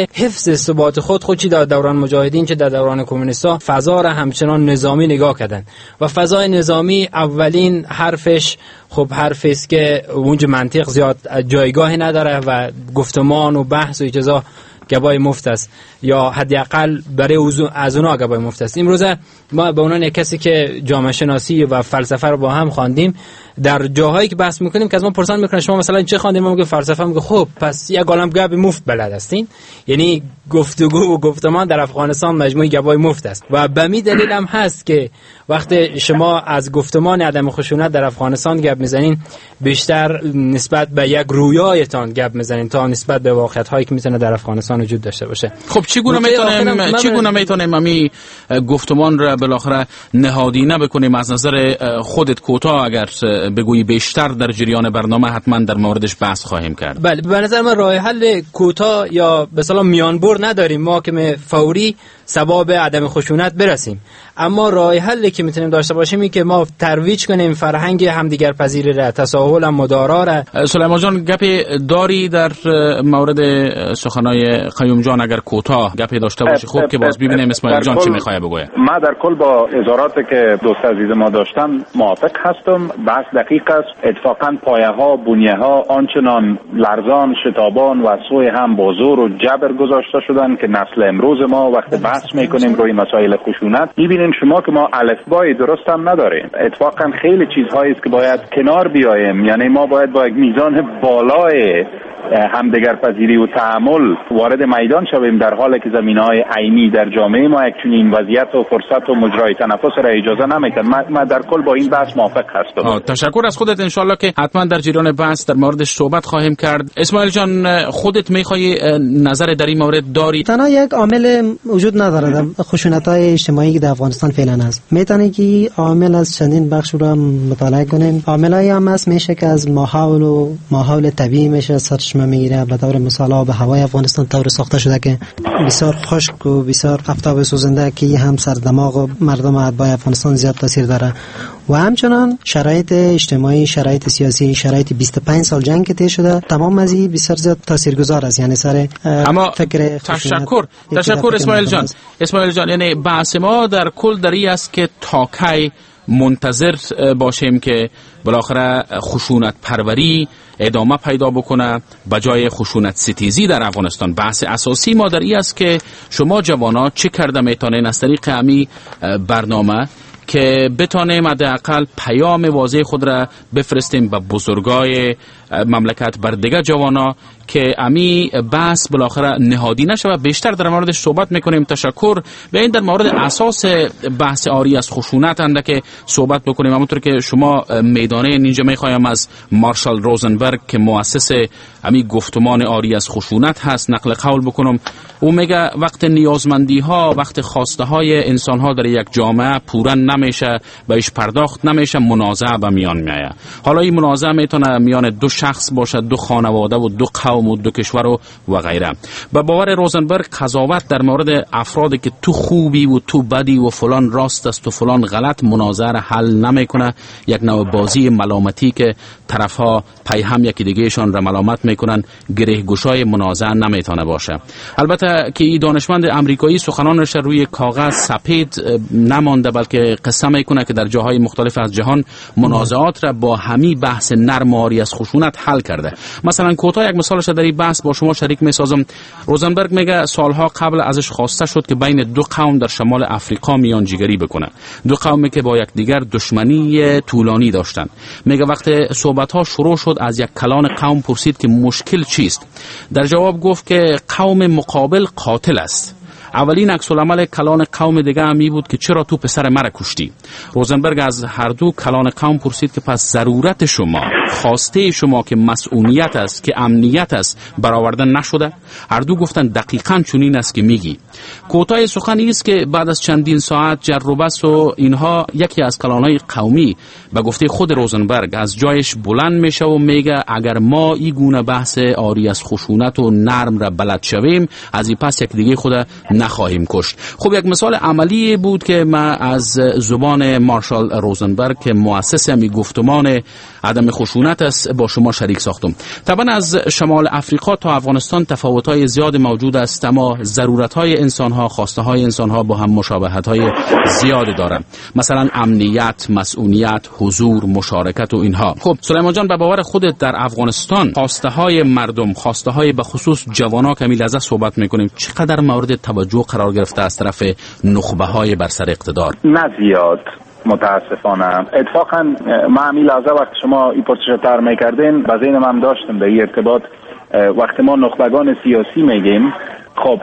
برای حفظ ثبات خود چی در دوران مجاهدین چه در دوران کمونیستا فضا را همچنان نظامی نگاه کردن و فضای نظامی اولین حرفش خب حرفی است که اونجا منطق زیاد جایگاهی نداره و گفتمان و بحث و چیزا گبای مفت است یا حداقل برای از اونها گبای مفت است. امروز ما به عنوان کسی که جامعه شناسی و فلسفه رو با هم خواندیم در جاهایی که بحث میکنیم که از ما پرسان میکنن شما مثلا چه خواندین، ما میگیم فلسفه، میگه خب پس یک عالم گپ مفت بلد هستین. یعنی گفتگو و گفتمان در افغانستان مجموعه گپای مفت است و به می دلیل هم هست که وقتی شما از گفتمان عدم خشونت در افغانستان گپ میزنین بیشتر نسبت به یک رویایتان گپ میزنین تا نسبت به واقعیت هایی که میتونه در افغانستان وجود داشته باشه. خب چگونه میتونیم امی گفتمان را بالاخره نهادینه بکنیم؟ از نظر خودت کوتاه اگر بگویی بیشتر در جریان برنامه حتما در موردش بحث خواهیم کرد. بله، به نظر من راه حل کوتاه یا به اصطلاح میانبر نداریم ما که فوری سبب عدم خشونت برسیم، اما راه حلی که میتونیم داشته باشیم این که ما ترویج کنیم فرهنگ همدیگر پذیری را، تساهل و مدارا را. سلیمان جان گپ داری در مورد سخنای قیوم جان اگر کوتاه گپی داشته باشی خوب که باز ببینیم اسماعیل جان چی میخواد بگه. ما در کل با اظهاراتی که دوست عزیز ما داشتن موافق هستم. بحث دقیق است. اتفاقا پایه ها بنیه ها آنچنان لرزان شتابان و سوی هم با زور و جبر گذاشته شدن که نسل امروز ما وقت بحث میکنیم روی مسائل خشونت میبینیم شما که ما الفبای درست هم نداریم. اتفاقا خیلی چیزهایی است که باید کنار بیاییم. یعنی ما باید با یک میزان بالای همدیگر پذیری و تعامل وارد میدان شویم، در حالی که زمینه‌های عینی در جامعه ما یک چنین وضعیت و فرصت و مجرای تنفس را اجازه نمیدن. من در کل با این بحث موافق هستم. تشکر از خودت. انشالله که حتما در جریان بحث در موردش صحبت خواهیم کرد. اسماعیل جان خودت میخوای نظر در این مورد داری؟ تنها یک عامل وجود نداره در خشونت‌های اجتماعی که در افغانستان فعلا هست. میتونه که عامل از چندین بخش رو مطالعه کنیم. عاملایی هم هست میشه که از ماحول طبیعی میشه سرچشمه میگیره. به طور مثال آب هوای افغانستان طور ساخته شده که بسیار خشک و بسیار آفتاب سوزنده که هم سر دماغ مردم اتباع افغانستان زیاد تاثیر داره و همچنان شرایط اجتماعی، شرایط سیاسی، شرایط 25 سال جنگ که طی شده تمام از این بسیار زیاد تاثیرگذار است. یعنی سر فکر تشکر اسماعیل جان یعنی بحث ما در کل دری است که تا کی منتظر باشیم که بالاخره خشونت پروری ادامه پیدا بکنه بجای خشونت ستیزی در افغانستان. بحث اساسی ما در این است که شما جوانا چه کرده میتونین از طریق امی برنامه که بتانیم حداقل پیام واضح خود را بفرستیم به بزرگای مملکت بر دیگر جوانا که امی بحث بالاخره نهادی نشه و بیشتر در موردش صحبت میکنیم. تشکر. به این در مورد اساس بحث آری از خشونت انده که صحبت بکنیم. همونطور که شما میدانه اینجا میخوایم از مارشال روزنبرگ که مؤسس امی گفتمان آری از خشونت هست نقل قول بکنم. او میگه وقت نیازمندی ها، وقت خواسته های انسان ها در یک جامعه پورا نمیشه، بهش پرداخت نمیشه، منازعه به میان میایه. حالا این منازعه میتونه میان دو شخص باشه، دو خانواده و دو قوم و دو کشور و غیره. به باور روزنبرگ قضاوت در مورد افرادی که تو خوبی و تو بدی و فلان راست است و فلان غلط منازعه را حل نمیکنه. یک نوع بازی ملامتی که طرفها پی هم یکی دیگهشان را ملامت میکنن، گرهگشای منازعه نمیتونه باشه. البته که این دانشمند امریکایی سخنانش روی کاغذ سپید نمانده بلکه قصه میکنه که در جاهای مختلف از جهان منازعات را با همی بحث نرم آری از خشونت حل کرده. مثلا کوتاه یک مثالش در این بحث با شما شریک میسازم. روزنبرگ میگه سالها قبل ازش خواسته شد که بین دو قوم در شمال افریقا میانجیگری بکنه، دو قومی که با یکدیگر دشمنی طولانی داشتن. میگه وقتی صحبت ها شروع شد از یک کلان قوم پرسید که مشکل چیست. در جواب گفت که قوم مقابل قاتل است. اولین عکس العمل کلان قوم دیگه همی بود که چرا تو پسر مرا کشتی. روزنبرگ از هر دو کلان قوم پرسید که پس ضرورت شما، خواسته شما که مسئولیت است، که امنیت است، برآورده نشده؟ هر دو گفتن دقیقاً چنین است که میگی. کوتاه سخن است که بعد از چندین ساعت جر و بحث و اینها یکی از کلانهای قومی به گفته خود روزنبرگ از جایش بلند میشه و میگه اگر ما این گونه بحث آری از خشونت و نرم را بلد شویم از این پس یک دیگه خود نخواهیم کشت. خب یک مثال عملی بود که ما از زبان مارشال روزنبرگ که مؤسس همی گفتمان عدم خشونت خشونت است با شما شریک ساختم. طبعا از شمال افریقا تا افغانستان تفاوت‌های زیاد موجود است، اما ضرورت‌های انسان‌ها، خواسته‌های انسان‌ها با هم مشابهت‌های زیاد دارند. مثلا امنیت، مسئولیت، حضور، مشارکت و اینها. خب سلیمان جان، به باور خودت در افغانستان خواسته‌های مردم، خواسته‌های به خصوص جوان‌ها که لحظه صحبت می‌کنیم، چقدر مورد توجه قرار گرفته از طرف نخبه‌های بر سر اقتدار؟ نه زیاد، متاسفانه. اتفاقا ما همین لحظه وقت شما این پرسش طرح کردین با ذهنم هم داشتم در این ارتباط. وقت ما نخبگان سیاسی میگیم، خب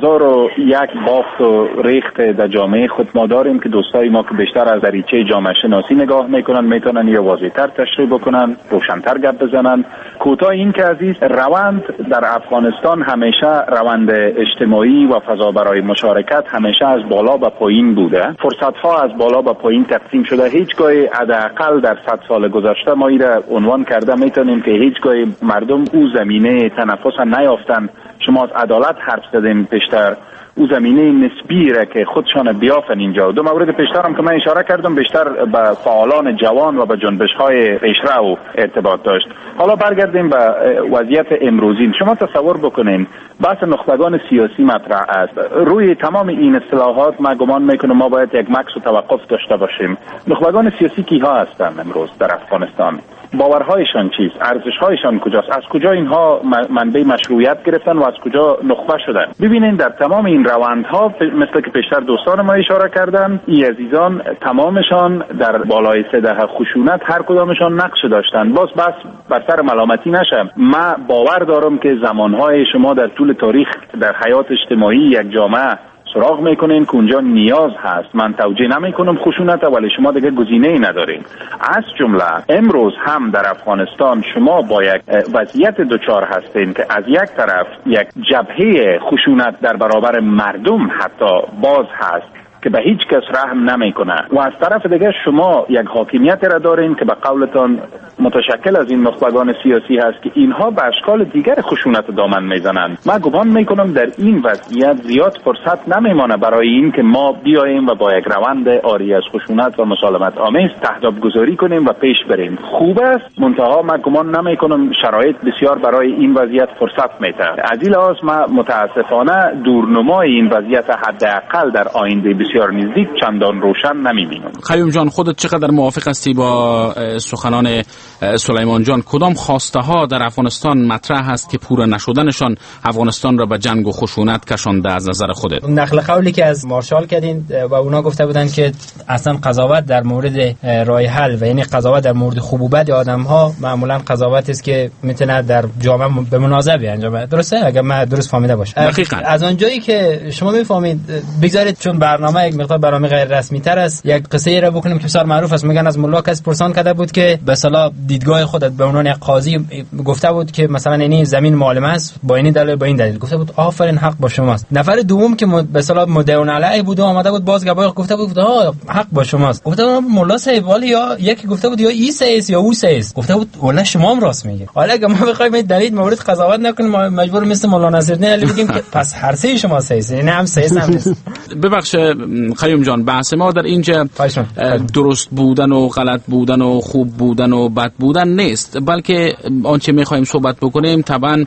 1001 بافت و ریخت در جامعه خود ما داریم که دوستای ما که بیشتر از دریچه جامعه شناسی نگاه میکنن میتونن یا واضح‌تر تشریح بکنن، روشن‌تر گپ بزنن. کوتاه این که عزیز، روند در افغانستان همیشه روند اجتماعی و فضا برای مشارکت همیشه از بالا به پایین بوده. فرصت‌ها از بالا به پایین تقسیم شده. هیچگاه حداقل در 100 سال گذشته ما این را عنوان کرده میتونیم که هیچگاه مردم او زمینه تنفس نیافتن. شما از عدالت حرف زدیم پیشتر، او زمینه نسبی را که خودشان بیافن اینجا. دو مورد پیشتر هم که من اشاره کردم بیشتر به فعالان جوان و به جنبش‌های پیشرو ارتباط داشت. حالا برگردیم به وضعیت امروزین. شما تصور بکنین بحث نخبگان سیاسی مطرح است. روی تمام این اصطلاحات من گمان میکنم ما باید یک مکث و توقف داشته باشیم. نخبگان سیاسی کیها هستند امروز در افغانستان؟ باورهایشان چیست؟ ارزشهایشان کجاست؟ از کجا اینها منبع مشروعیت گرفتن و از کجا نخبه شدن؟ ببینین در تمام این روندها مثل که پیشتر دوستان ما اشاره کردن، این عزیزان تمامشان در بالای سده خشونت هر کدامشان نقش داشتن. باز بس بر سر ملامتی نشم، من باور دارم که زمانهای شما در طول تاریخ در حیات اجتماعی یک جامعه سراغ میکنین که اونجا نیاز هست. من توجیه نمیکنم خشونت، ولی شما دیگه گزینه‌ای ندارین. از جمله امروز هم در افغانستان شما با یک وضعیت دوچار هستین که از یک طرف یک جبهه خشونت در برابر مردم حتی باز هست که به هیچ کس رحم نمیکنه و از طرف دیگه شما یک حاکمیت را دارین که به قولتان متشکل از این نخبگان سیاسی هست که اینها به اشکال دیگر خشونت دامن میزنند. من گمان میکنم در این وضعیت زیاد فرصت نمیمانه برای این که ما بیاییم و با یک روند عاری از خشونت و مسالمت آمیز تهداب گذاری کنیم و پیش بریم. خوب است، منتها من گمان نمیکنم شرایط بسیار برای این وضعیت فرصت میده. از این لحاظ من متاسفانه دورنمای این وضعیت حداقل در آینده بسیار نزدیک چندان روشن نمیبینم. قیوم جان، خودت چقدر موافق هستی با سخنان سلیمان جان؟ کدام خواسته ها در افغانستان مطرح هست که پورا نشدنشان افغانستان را به جنگ و خشونت کشانده از نظر خودت؟ نقل قولی که از مارشال کردین و اونا گفته بودن که اصلا قضاوت در مورد رای حل و یعنی قضاوت در مورد خوب و بد آدم ها معمولا قضاوتی است که میتونه در جامعه به منازعه انجام بده. درسته؟ اگر من درست فهمیده باشم. دقیقاً. از اونجایی که شما میفهمید بگذارید چون برنامه یک مقدار برنامه غیر رسمی تر است، یک قصه ای را بکنیم که بسیار معروف است. میگن از ملا کس پرسان کرده بود که به اصطلاح دیدگاه خودت به عنوان یک قاضی گفته بود که مثلا این زمین مال من است با این دلیل با این دلیل. گفته بود آفرین حق با شماست. نفر دوم که به اصطلاح مدعون علیه بود و آمده بود بازگواه گفته بود حق با شماست. گفته بود ملا صاحب ولی یا یکی گفته بود یا این سیس یا او سیس. گفته بود والله شما هم راست میگی. حالا اگه ما بخوایم دلیل مورد قضاوت نکنیم مجبور مثل مولانا نصرالدین علی بگیم که پس هر سه شما سیس، یعنی هم سیس هم نیست. ببخش قیوم جان، بحث ما در اینجا درست بودن و غلط بودن و خوب بودن و بد بودن نیست، بلکه آنچه میخوایم صحبت بکنیم طبعا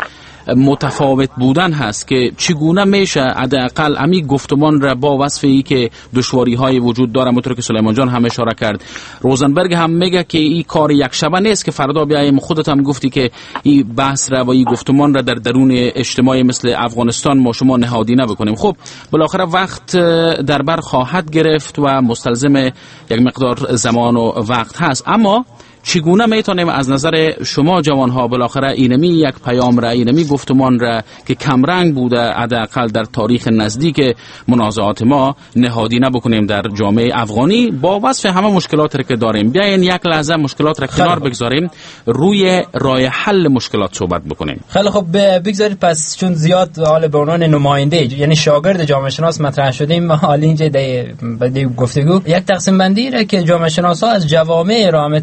متفاوت بودن هست که چگونه میشه حداقل امی گفتمان را با وصفی که دشواری های وجود داره. مطور که سلیمان جان هم اشاره کرد، روزنبرگ هم میگه که این کار یک شبه نیست که فردا بیایم. خودت هم گفتی که این بحث را و این گفتمان را در درون اجتماعی مثل افغانستان ما شما نهادینه بکنیم. خب بالاخره وقت در بر خواهد گرفت و مستلزم یک مقدار زمان و وقت هست، اما چگونه میتونیم از نظر شما جوانها بالاخره اینمی یک پیام را، اینمی گفتمان را که کمرنگ بوده حداقل در تاریخ نزدیک منازعات ما نهادینه بکنیم در جامعه افغانی با وصف همه مشکلات را که داریم؟ بیاین یک لحظه مشکلات را کنار بگذاریم، روی راه حل مشکلات صحبت بکنیم. خیلی خوب بگذارید. پس چون زیاد حال به عنوان نماینده یعنی شاگرد جامعه شناس مطرح شدیم، حالا اینجا در گفتگو یک تقسیم بندی را که جامعه شناسا از جوامع رامته ارائه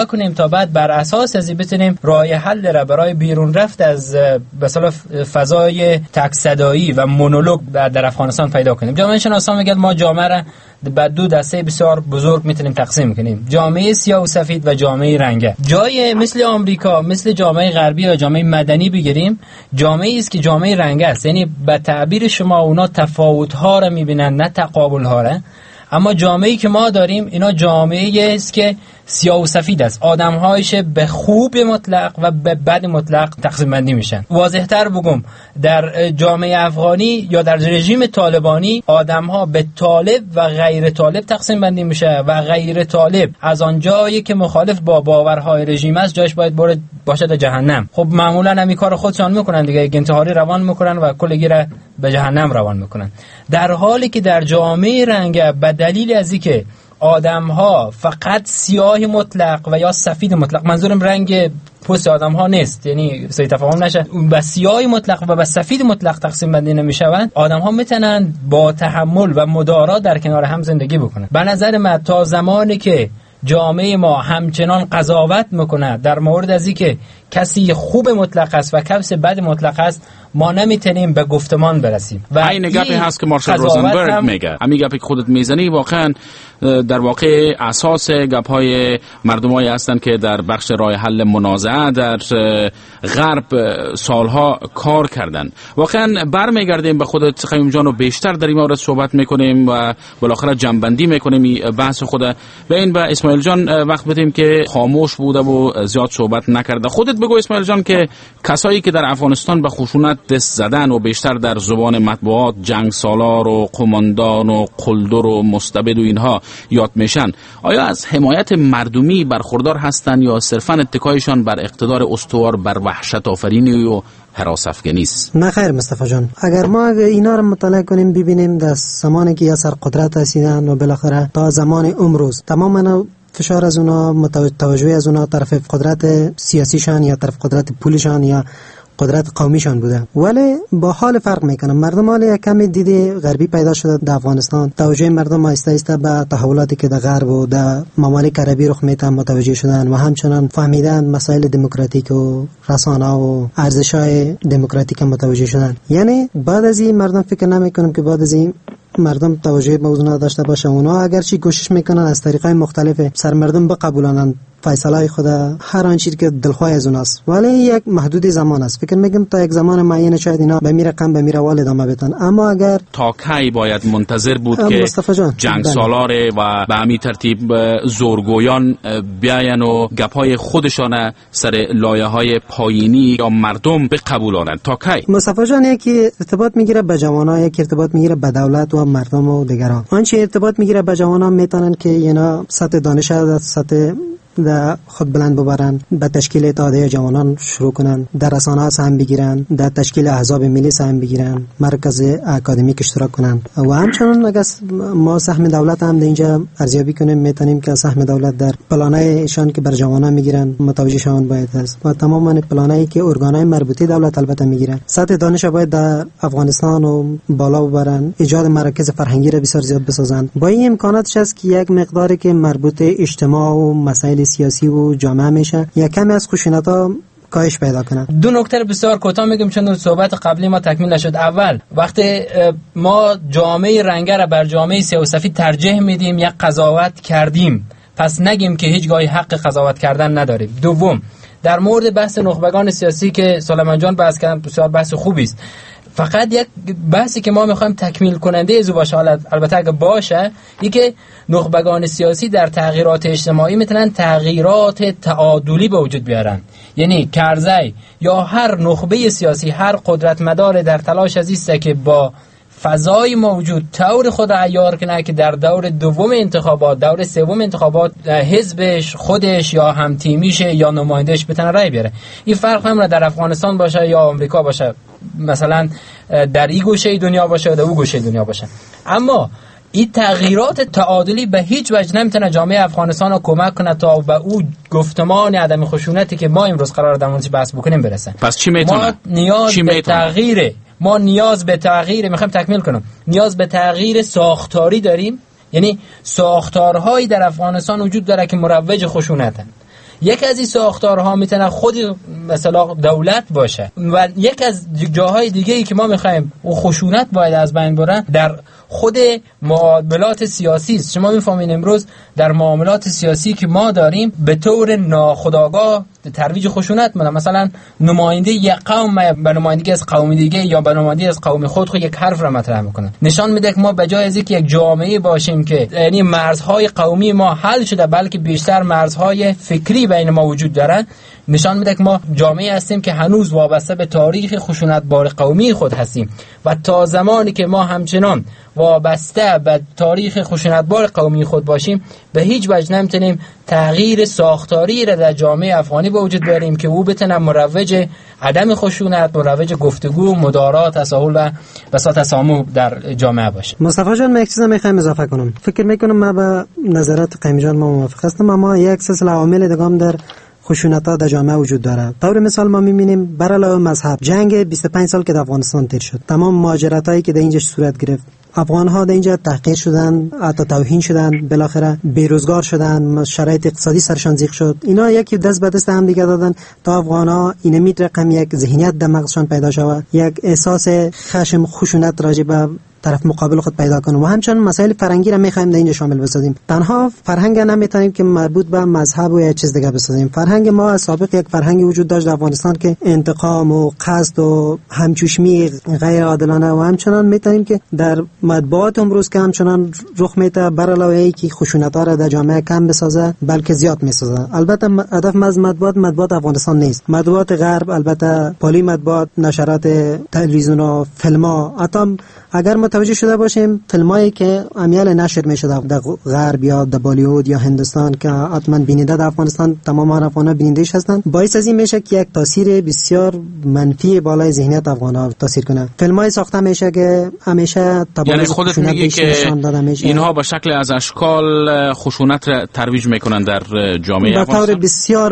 مطالعه کنیم تا بعد بر اساس از بتونیم راه حل را برای بیرون رفت از مثلا فضای تک صدایی و مونولوگ در افغانستان پیدا کنیم. جامعه شناسان میگن ما جامعه را به دو دسته بسیار بزرگ میتونیم تقسیم کنیم: جامعه سیاه و سفید و جامعه رنگه. جای مثل آمریکا، مثل جامعه غربی و جامعه مدنی بگیریم، جامعه است که جامعه رنگه است، یعنی به تعبیر شما اونا تفاوت ها را میبینن نه تقابل ها را. اما جامعه‌ای که ما داریم اینا جامعه است که سیاه و سفید است، آدم‌هایش به خوب مطلق و به بد مطلق تقسیم بندی میشن. واضح‌تر بگم، در جامعه افغانی یا در رژیم طالبانی آدم‌ها به طالب و غیر طالب تقسیم بندی میشه و غیر طالب از آن جایی که مخالف با باورهای رژیم است جاش باید باشه در جهنم. خب معمولا همین کار خودشان میکنن دیگه، انتحاری روان میکنن و کلگی را به جهنم روان میکنن. در حالی که در جامعه رنگه به دلیل از اینکه آدم‌ها فقط سیاه مطلق و یا سفید مطلق، منظورم رنگ پوست آدم‌ها نیست، یعنی سوء تفاهم نشه، به سیاه مطلق و به سفید مطلق تقسیم بندی نمی‌شوند، آدم‌ها میتونن با تحمل و مدارا در کنار هم زندگی بکنن. به نظر من تا زمانی که جامعه ما همچنان قضاوت میکنه در مورد از اینکه کسی خوب مطلق است و کسی بد مطلق است، ما نمیتونیم به گفتمان برسیم. و این گپی هست که مارشال روزنبرگ میگه، همین گپی که خودت میزنی واقعا در واقع اساس گپ‌های مردمایی هستند که در بخش راه حل منازعه در غرب سالها کار کردن. واقعا برمیگردیم به خودت قیوم جان و بیشتر در این مورد صحبت میکنیم و بالاخره جنبندی میکنیم بحث خود. به این به اسماعیل جان وقت بدیم که خاموش بوده و زیاد صحبت نکرده. خودت بگو اسماعیل جان که کسایی که در افغانستان به خشونت دست زدن و بیشتر در زبان مطبوعات جنگ سالار و قماندان و قلدر و مستبد و اینها یاد میشن، آیا از حمایت مردمی برخوردار هستند یا صرفاً اتکایشان بر اقتدار استوار بر وحشت آفرینی و هراس افکنی است؟ نه خیر مصطفی جان، اگر ما اینا رو مطالعه کنیم ببینیم در زمانی که یا سر قدرت رسیدن و بالاخره تا زمان امروز تماما فشار از اونا، توجه از اونا طرف قدرت سیاسیشان یا طرف قدرت پولیشان یا قدرت قومیشان بوده، ولی با حال فرق میکنه. مردم حالا یک کمی دیده غربی پیدا شده در افغانستان، توجه مردم آهسته آهسته به تحولاتی که در غرب و در ممالک عربی رخ میده متوجه شدن و همچنان فهمیدن مسائل دموکراتیک و رسانه و ارزش‌های دموکراتیک متوجه شدن. یعنی بعد از این مردم فکر نمیکنم که بعد از این مردم توجه به موضوع داشته باشه. اونا اگرچه کوشش میکنن از طریقای مختلف سر مردم بقبولانن فیصله خود، هر آن چیزی که دلخواه از اوناست، ولی یک محدود زمان است. فکر میگم تا یک زمان معین شاید اینا به میره کم به میره وال ادامه بدن. اما اگر تا کی باید منتظر بود که جنگ سالاره و به همین ترتیب زورگویان بیاین و گپای خودشان سر لایه‌های پایینی یا مردم بقبولانند؟ تا کی؟ مصطفی جان، یکی ارتباط میگیره به جوانان، یکی ارتباط میگیره به دولت و مردم و دیگران. آنچه ارتباط میگیره به جوانان میتونن که اینا سطح دانش از سطح در خود بلند ببرن، به تشکیل اتحادیه جوانان شروع کنن، در رسانه‌ها سهم بگیرن، در تشکیل احزاب ملی سهم بگیرن، مرکز اکادمیک اشتراک کنن. و همچنان اگر ما سهم دولت هم در اینجا ارزیابی کنیم میتونیم که سهم دولت در پلانایشان که بر جوانان میگیرن متوجه شون باید هست و تماما پلانایی که ارگانهای مربوطه دولت البته میگیرن. سطح دانش باید در افغانستان و بالا ببرن، ایجاد مراکز فرهنگی را بسیار زیاد بسازن. با این امکاناتش است که یک مقداری که مربوط اجتماع و مسائل سیاسی و جامعه میشه یک کمی از خشونت‌ها کاهش پیدا کنه. دو نکته بسیار کوتاه میگم چون صحبت قبلی ما تکمیل نشد. اول، وقتی ما جامعه رنگه را بر جامعه سیاه و سفید ترجیح میدیم یک قضاوت کردیم، پس نگیم که هیچگاه حق قضاوت کردن نداریم. دوم، در مورد بحث نخبگان سیاسی که سلیمان جان بحث کردن، بسیار بحث خوبی است. فقط یک بحثی که ما میخوایم تکمیل کننده از باشه، البته اگه باشه، این که نخبگان سیاسی در تغییرات اجتماعی میتونن تغییرات تعادلی به وجود بیارن. یعنی کرزی یا هر نخبه سیاسی، هر قدرت مدار در تلاش از است که با فضای موجود طور خود عیار کنه که در دور دوم انتخابات، دور سوم انتخابات حزبش، خودش یا هم تیمیش یا نمایندهش بتونه رای بیاره. این فرق نمیکنه در افغانستان باشه یا آمریکا باشه، مثلا در این گوشه دنیا باشه یا در اون گوشه دنیا باشه. اما این تغییرات تعادلی به هیچ وجه نمیتونه جامعه افغانستان رو کمک کنه تا به اون گفتمان عدم خشونتی که ما امروز قرار در موردش بحث بکنیم برسه. پس چی میتونه؟ ما نیاز به تغییر میخوایم تکمیل کنم. نیاز به تغییر ساختاری داریم، یعنی ساختارهایی در افغانستان وجود داره که مروج خشونتن. یک از این ساختارها میتونه خود مثلا دولت باشه و یک از جاهای دیگه ای که ما میخوایم و خشونت باید از بین بره در خود معاملات سیاسی است. شما میفهمین امروز در معاملات سیاسی که ما داریم به طور ناخودآگاه ترویج خشونت میکنه. مثلا نماینده یک قوم به نمایندگی از قوم دیگه یا به نمایندگی از قوم خود یک حرف را مطرح میکنه. نشان میده که ما به جای از اینکه یک جامعه باشیم که یعنی مرزهای قومی ما حل شده، بلکه بیشتر مرزهای فکری بین ما وجود داره. نشان میده که ما جامعه هستیم که هنوز وابسته به تاریخ خشونتبار قومی خود هستیم و تا زمانی که ما همچنان وابسته به تاریخ خشونتبار قومی خود باشیم به هیچ وجه نمیتونیم تغییر ساختاری را در جامعه افغانی به وجود بیاریم که او بتونه مروج عدم خشونت، مروج گفتگو، مدارات، تساهل و بساط تسامح در جامعه باشه. مصطفی جان، من یک چیز میخوام اضافه کنم. فکر میکنم من با نظرات قیمی جان موافق هستم، اما یک سلسله عوامل دیگه در خشونت‌ها در جامعه وجود داره. طور مثال ما می‌بینیم بر علاوه مذهب، جنگ 25 سال که در افغانستان تیر شد، تمام مهاجرتایی که در اینجا صورت گرفت، افغان‌ها در اینجا تحقیر شدن، حتی توهین شدن، بالاخره بیروزگار شدن، شرایط اقتصادی سرشان زیغ شد. اینا یکی دست به دست هم دیگه دادن تا افغان‌ها این امید رقم یک ذهنیت در مغزشان پیدا شود، یک احساس خشم، خشونت راجع به طرف مقابل خود پیدا کنیم و همچنین مسائل فرهنگی را می‌خوایم در اینجا شامل بسازیم. تنها فرهنگ نمی‌تونیم که مربوط به مذهب و یا چیز دیگه بسازیم. فرهنگ ما از سابق یک فرهنگی وجود داشت در افغانستان که انتقام و قصد و همچوشمی غیر عادلانه و همچنین می‌تونیم که در مطبوعات امروز که همچنین رخ میده بر علاوه اینکه خشونت‌ها را در جامعه کم بسازه بلکه زیاد می‌سازه. البته هدف از مطبوعات افغانستان نیست. مطبوعات غرب البته پالی مطبوعات، نشرات تلویزیون و فیلم‌ها، حتی اگر متوجه شده باشیم فیلمایی که امیال نشر میشه در غرب یا در بالیوود یا هندوستان که حتما بیننده در افغانستان تمام افغان‌ها بیننده‌اش هستند، باعث از این میشه که یک تاثیر بسیار منفی بالای ذهنیت افغان‌ها تاثیر کنه. فیلمای ساخته میشه که همیشه یعنی خودت میگی که اینها به شکل از اشکال خشونت را ترویج میکنن در جامعه افغانستان به طور بسیار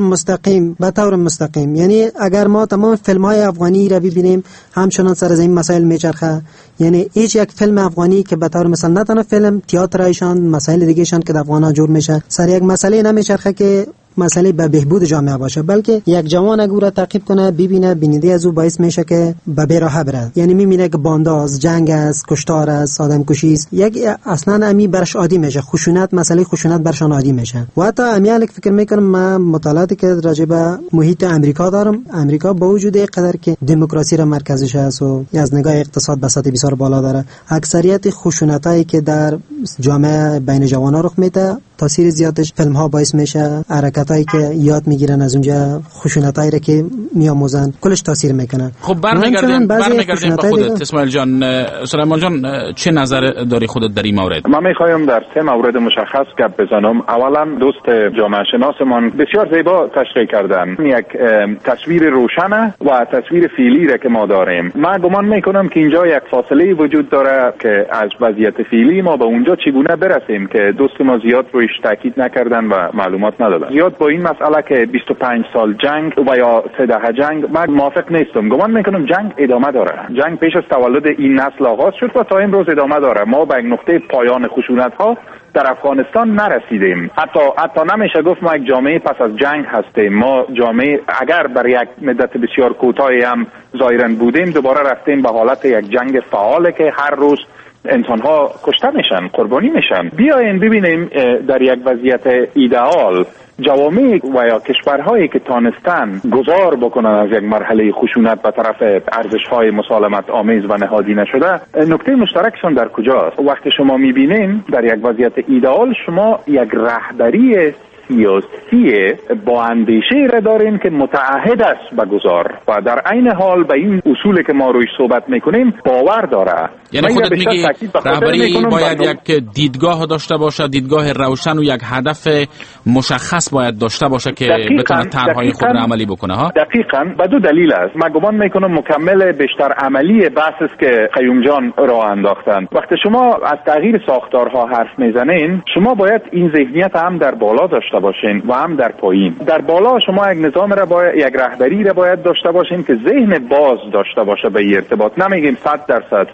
مستقیم. یعنی اگر ما تمام فیلم‌های افغانی را ببینیم همچنان سر زمین مسائل میچرخه. یعنی هیچ یک فیلم افغانی که به طور مثلا نه تنها فیلم، تئاترایشان، مسائل دیگه شان که در افغان‌ها جور میشه سر یک مسئله نمیچرخه که مسئله به بهبود جامعه باشه، بلکه یک جوان اگر را تعقیب کنه ببینه بیننده از او باعث میشه که به بیراه بره. یعنی میبینه که بانداز، جنگ است، کشتار است، آدم کشی است، یک اصلا امی برش عادی میشه، خشونت، مسئله خشونت برشان عادی میشه. و حتی امیال فکر میکنم من مطالعاتی که راجع به محیط امریکا دارم، امریکا با وجود اینقدر که دموکراسی را مرکزش است و از نگاه اقتصاد به سطح بسیار بالا داره، اکثریت خشونتایی که در جامعه بین جوانان رخ میده تاثیر زیادش فیلم ها باعث میشه، حرکتایی که یاد میگیرن از اونجا، خشونتایی را که میآموزن کلش تاثیر میکنن. خب برمیگردیم به خودت اسماعیل جان. سلیمان جان چه نظر داری خودت در این مورد؟ من میخوایم در سه مورد مشخص گپ بزنم. اولا دوست جامعه شناسمان بسیار زیبا تشریح کردن یک تصویر روشنه و تصویر فعلی را که ما داریم. من گمان میکنم که اینجا یک فاصله وجود داره که از وضعیت فعلی ما به اونجا چگونه برسیم که دوست ما زیاد رویش تاکید نکردن و معلومات ندادن. زیاد با این مسئله که 25 سال جنگ و یا 3 دهه جنگ من موافق نیستم. گمان میکنم جنگ ادامه داره. جنگ پیش از تولد این نسل آغاز شد و تا امروز ادامه داره. ما به نقطه پایان خشونت ها در افغانستان نرسیدیم. حتی نمیشه گفت ما یک جامعه پس از جنگ هستیم. ما جامعه اگر بر یک مدت بسیار کوتاهی هم ظاهرا بودیم دوباره رفتیم به حالت یک جنگ فعاله که هر روز انسان‌ها کشته میشن، قربانی میشن. بیاین ببینیم در یک وضعیت ایدئال جوامع و یا کشورهایی که تانستن گذار بکنن از یک مرحله خشونت به طرف ارزش‌های مسالمت آمیز و نهادی نشده، نکته مشترکشون در کجاست؟ وقتی شما می‌بینین در یک وضعیت ایدئال شما یک رهبری سیاسی با اندیشه را داریم که متعهد است به گذار و در عین حال به این اصولی که ما رویش صحبت میکنیم باور داره. یعنی خودت میگی رهبری باید یک دیدگاه داشته باشه، دیدگاه روشن و یک هدف مشخص باید داشته باشه که بتونه طرحهای خود را عملی بکنه ها. دقیقاً به دو دلیل است. من گمان میکنم مکمل بیشتر عملی بحث است که قیوم جان راه انداختن. وقتی شما از تغییر ساختارها حرف میزنین شما باید این ذهنیت هم در بالا داشته باشین و هم در پایین. در بالا شما یک نظام را باید، یک رهبری را باید داشته باشین که ذهن باز داشته باشه به ارتباط. نمیگیم 100% ولی حداقل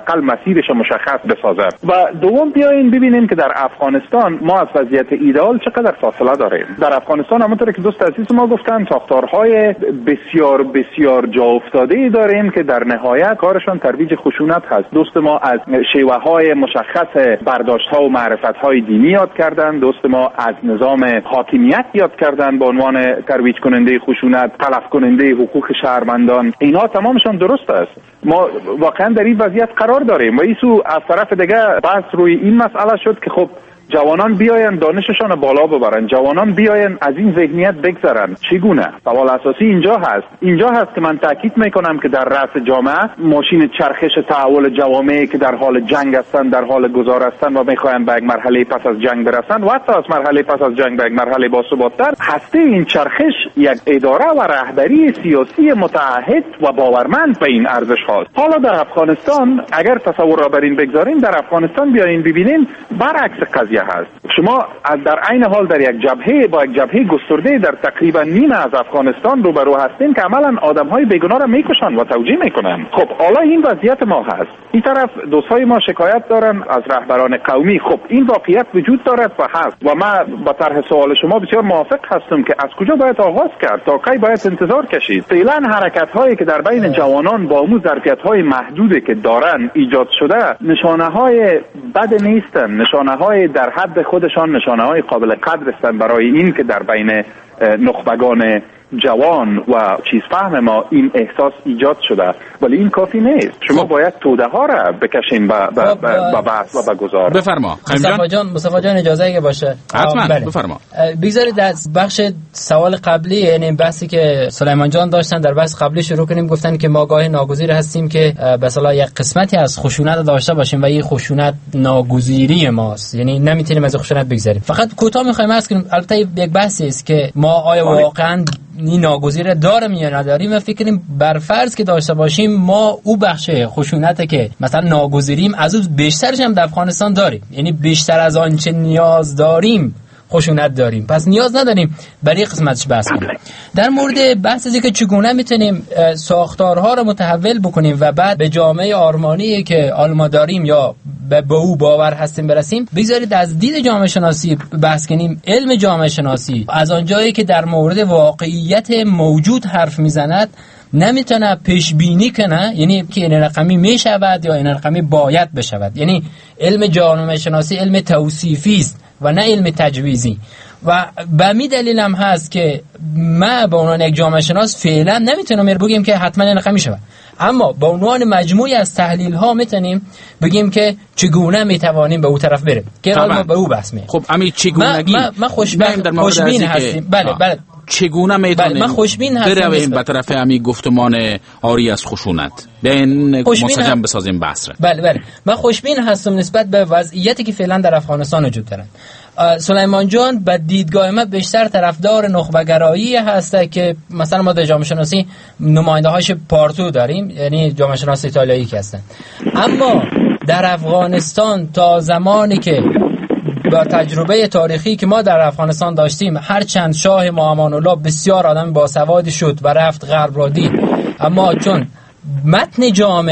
حداقل مسیرش مشخص بسازد. و دوم بیاین ببینیم که در افغانستان ما از وضعیت ایدئال چقدر فاصله داریم. در افغانستان همونطور که دوست عزیز ما گفتن ساختارهای بسیار بسیار جا افتاده‌ای داریم که در نهایت کارشان ترویج خشونت هست. دوست ما از شیوه‌های مشخص برداشت‌ها و معرفت‌های دینی یاد کردن، دوست ما از نظام حاکمیت یاد کردن به عنوان ترویج کننده خشونت، تلف کننده حقوق شهروندان. اینها تمامشان درست است. ما واقعا در این وضعیت قرار داریم و ایسو از طرف دیگه بحث روی این مسئله شد که خب جوانان بیاین دانششان بالا ببرن، جوانان بیاین از این ذهنیت بگذرن. چگونه؟ سوال اساسی اینجا هست که من تاکید میکنم که در رأس جامعه ماشین چرخش تحول جوامعی که در حال جنگ هستند، در حال گذار هستند و میخواین به یک مرحله پس از جنگ برسند و حتی از مرحله پس از جنگ به یک مرحله باثبات‌تر، هسته این چرخش یک اداره و رهبری سیاسی متعهد و باورمند به این ارزش هاست. حالا در افغانستان اگر تصور را بر این بگذاریم، در افغانستان بیاین ببینیم برعکس قضیه هست. شما در عین حال در یک جبهه با یک جبهه گسترده در تقریبا نیمه از افغانستان روبرو هستیم که عملاً آدم‌های بیگناه را میکشن و توجیه میکنن. خب حالا این وضعیت ما هست. این طرف دوستای ما شکایت دارن از رهبران قومی. خب این واقعیت وجود دارد و هست و من با طرح سوال شما بسیار موافق هستم که از کجا باید آغاز کرد، تا کی باید انتظار کشید. فعلا حرکت‌هایی که در بین جوانان با اون ظرفیت‌های محدودی که دارن ایجاد شده نشانه‌های بد نیستن، نشانه‌های در حد خودشان نشانه‌های قابل قدر هستند برای این که در بین نخبگان جوان و چیز فهم ما این احساس ایجاد شده، ولی این کافی نیست. شما باید توده ها را بکشین با بحث و گذار. بفرما مصطفی جان اجازه اگه باشه حتما بفرما. بگذارید از بخش سوال قبلی، یعنی بحثی که سلیمان جان داشتن در بحث قبلی شروع کنیم. گفتن که ما گاهی ناگزیر هستیم که به اصطلاح یک قسمتی از خشونت داشته باشیم و این خشونت ناگزیری ماست، یعنی نمیتونیم از خشونت بگذریم. فقط کوتاه میخوایم عرض کنیم البته یک بحثی است که ما آیا واقعا این ناگزیر داریم یا نداریم و فکر کنیم بر فرض که داشته باشیم ما او بخش خشونت که مثلا ناگزیریم از اون بیشترش هم در افغانستان داریم، یعنی بیشتر از آنچه نیاز داریم خشونت داریم، پس نیاز نداریم برای قسمتش بحث کنیم. در مورد بحث از که چگونه میتونیم ساختارها رو متحول بکنیم و بعد به جامعه آرمانی که ما داریم یا به او باور هستیم برسیم، بگذارید از دید جامعه شناسی بحث کنیم. علم جامعه شناسی از آنجایی که در مورد واقعیت موجود حرف میزند نمیتونه پیش بینی کنه، یعنی که این رقمی میشود یا این رقمی باید بشود. یعنی علم جامعه شناسی علم توصیفی است و نه علم تجویزی و به می دلیل هم هست که ما به عنوان یک جامعه شناس فعلا نمیتونم بگیم که حتما این رقم میشه، اما به عنوان مجموعی از تحلیل ها میتونیم بگیم که چگونه میتوانیم به اون طرف بریم که ما به اون بحث می‌کنیم. خب امی چگونگی ما خوشبین هستیم. بله چگونه میتونیم برویم به طرف همین گفتمان آری از خشونت، بیاین مستجم بسازیم بحث را. بله من خوشبین هستم نسبت به وضعیتی که فعلا در افغانستان وجود داره. سلیمان جان به دیدگاه ما بیشتر طرفدار نخبه‌گرایی هسته که مثلا ما در جامعه شناسی نماینده هاش پارتو داریم، یعنی جامعه شناس ایتالیایی که هستن. اما در افغانستان تا زمانی که با تجربه تاریخی که ما در افغانستان داشتیم، هر چند شاه ما امان الله بسیار آدم باسوادی شد و رفت غرب را دید، اما چون متن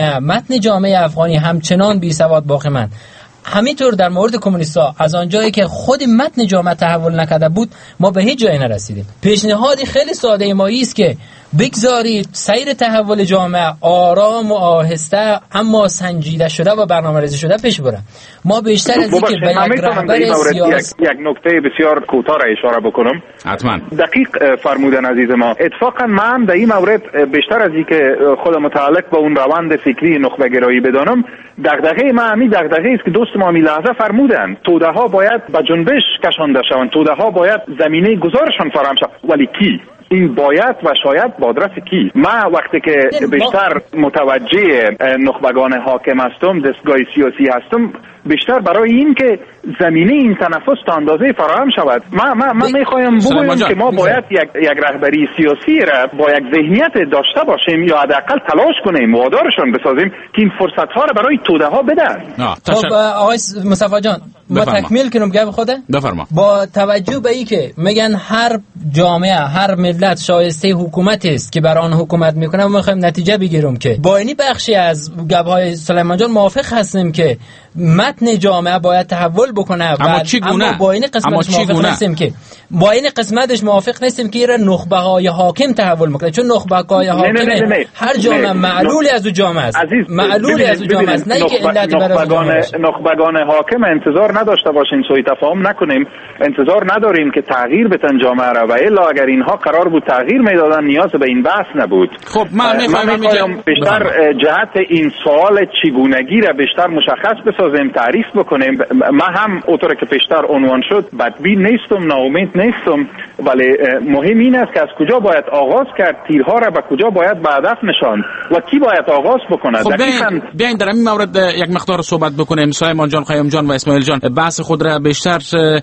جامعه افغانی همچنان بی سواد باقی ماند. همینطور در مورد کمونیست‌ها از آنجایی که خود متن جامعه تحول نکرده بود ما به هیچ جایی نرسیدیم. پیشنهادی خیلی ساده مایی است که بگذارید سیر تحول جامعه آرام و آهسته اما سنجیده شده و برنامه‌ریزی شده پیش بره. ما بیشتر از اینکه به یک رهبر سیاسی یک نکته بسیار کوتاه را اشاره بکنم. حتما دقیق فرمودن عزیز ما. اتفاقا من در این مورد بیشتر از اینکه خود متعلق به اون روند فکری نخبه‌گرایی بدانم، دغدغه ما همین دغدغه است که دوست ما می لحظه فرمودن توده ها باید به جنبش کشانده شوند، توده ها باید زمینه گذارشان فراهم شود. ولی کی؟ این باید و شاید بادرس کی؟ ما وقتی که بیشتر متوجه نخبگان حاکم هستم، دستگاه سیاسی هستم، بیشتر برای این که زمینه این تنفس تا اندازه فراهم شود. من میخوایم بگویم که ما باید یک رهبری سیاسی را با یک ذهنیت داشته باشیم یا حداقل تلاش کنیم وادارشان بسازیم که این فرصت ها را برای توده ها بدن. خب آقای مصطفی جان ما تکمیل کنم گپ خوده. بفرما. با توجه به این که میگن هر جامعه هر ملت شایسته حکومت است که بر آن حکومت میکنه، ما میخوایم نتیجه بگیریم که با اینی بخشی از گپ‌های سلیمان جان موافق هستیم که متن جامعه باید تحول بکنه، اما با این قسمتش موافق نیستیم که موافق نیستیم که ایره نخبه‌های حاکم تحول میکنه، چون نخبه‌های حاکم هر جامعه معلولی از او جامعه است، معلولی از او جامعه است، نه که علت برای نخبگان حاکم انتظار نداشته باشین، سوء تفاهم نکنیم، انتظار نداریم که تغییر بدن جامعه را، و الا اگر اینها قرار بود تغییر میدادن نیاز به این بحث نبود. خب من میخوایم بیشتر جهت این سوال چگونگی را بیشتر مشخص بسازیم، تعریف بکنیم. من هم اونطور که بیشتر عنوان شد بدبین نیستم، ناامید نیستم، ولی مهم این است که از کجا باید آغاز کرد، تیرها را به کجا باید به هدف نشاند و کی باید آغاز بکنه. خب بیاین در این مورد یک مقدار صحبت بکنیم. سلیمان جان، خیام جان و اسماعیل جان، بحث خود را بیشتر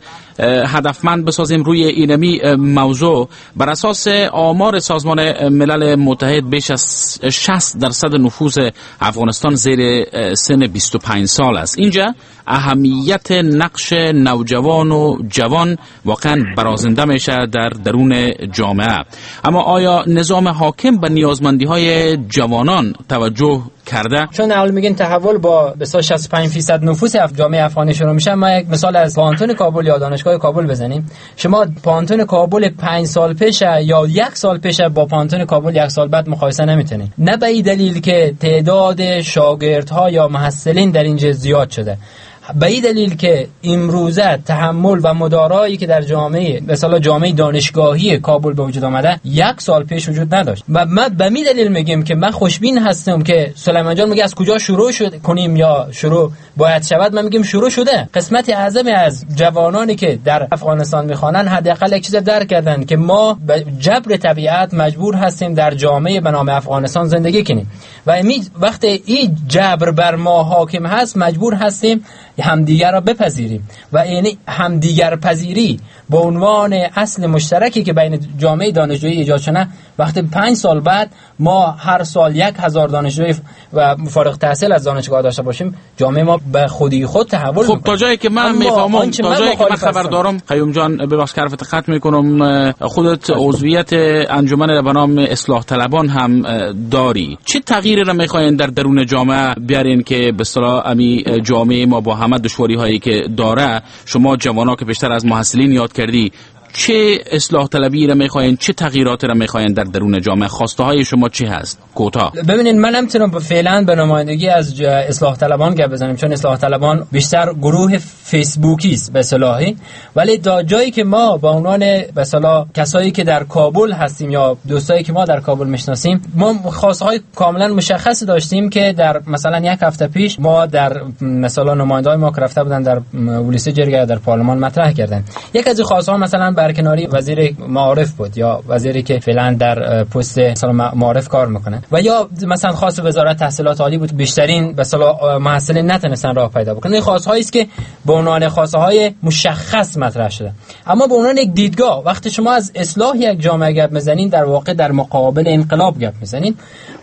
هدفمند بسازیم روی اینمی موضوع. بر اساس آمار سازمان ملل متحد بیش از 60% نفوذ افغانستان زیر سن 25 سال است. اینجا اهمیت نقش نوجوان و جوان واقعا برازنده میشه در درون جامعه. اما آیا نظام حاکم به نیازمندی‌های جوانان توجه کرده؟ چون اول میگن تحول با به 65% نفوس جامعه افغانی شروع میشه. ما یک مثال از پانتون کابل یا دانشگاه کابل بزنیم. شما پانتون کابل 5 سال پیش یا 1 سال پیش با پانتون کابل 1 سال بعد مقایسه نمیتونید. نه به این دلیل که تعداد شاگردها یا محصلین در اینجا زیاد شده، به این دلیل که امروزه تحمل و مدارایی که در جامعه مثلا جامعه دانشگاهی کابل به وجود آمده 1 سال پیش وجود نداشت. و ما به می دلیل میگیم که من خوشبین هستم که سلیمان جان میگه از کجا شروع کنیم یا شروع باید شود. من میگم شروع شده. قسمت اعظم از جوانانی که در افغانستان میخوانن حداقل یک چیز درک کردن که ما به جبر طبیعت مجبور هستیم در جامعه به نام افغانستان زندگی کنیم و وقتی این جبر بر ما حاکم هست مجبور هستیم همدیگر را بپذیریم و یعنی همدیگر پذیری به عنوان اصل مشترکی که بین جامعه دانشجویی ایجاد شده. وقتی 5 سال بعد ما هر سال 1000 دانشجوی و فارغ التحصیل از دانشگاه داشته باشیم، جامعه ما به خودی خود تحول می‌کنه. خب تا جایی که من میفهمم، تا جایی که من خبر دارم، خیام جان ببخشید حرفت قطع میکنم، خودت عضویت انجمن به نام اصلاح طلبان هم داری. چه تغییری را میخواین در درون جامعه بیارین که به اصطلاح امی جامعه ما با همه دشواری هایی که داره، شما جوانا که بیشتر از محصلین یاد کردی، چه اصلاح طلبی را میخواین، چه تغییرات را میخواین در درون جامعه؟ خواسته های شما چی هست؟ کوتاه ببینید، من نمیتونم فعلا به نمایندگی از اصلاح طلبان گپ بزنم، چون اصلاح طلبان بیشتر گروه فیسبوکی است به اصطلاحی، ولی تا جایی که ما با عنوان به اصطلاح کسایی که در کابل هستیم یا دوستایی که ما در کابل میشناسیم، ما خواسته های کاملا مشخصی داشتیم که در مثلا 1 هفته پیش ما در مثلا نماینده‌های ما که رفته بودن در ولسی جرگه در پارلمان مطرح کردن. یک از خواسته ها مثلا برکناری وزیر معارف بود یا وزیری که فعلا در پست مثلا معارف کار میکنه، و یا مثلا خاص وزارت تحصیلات عالی بود، بیشترین مثلا محصلین نتونستن راه پیدا بکنن. این خواسته هایی است که به عنوان خواسته های مشخص مطرح شده. اما به عنوان یک دیدگاه، وقتی شما از اصلاح یک جامعه گپ میزنین، در واقع در مقابل انقلاب گپ میزنین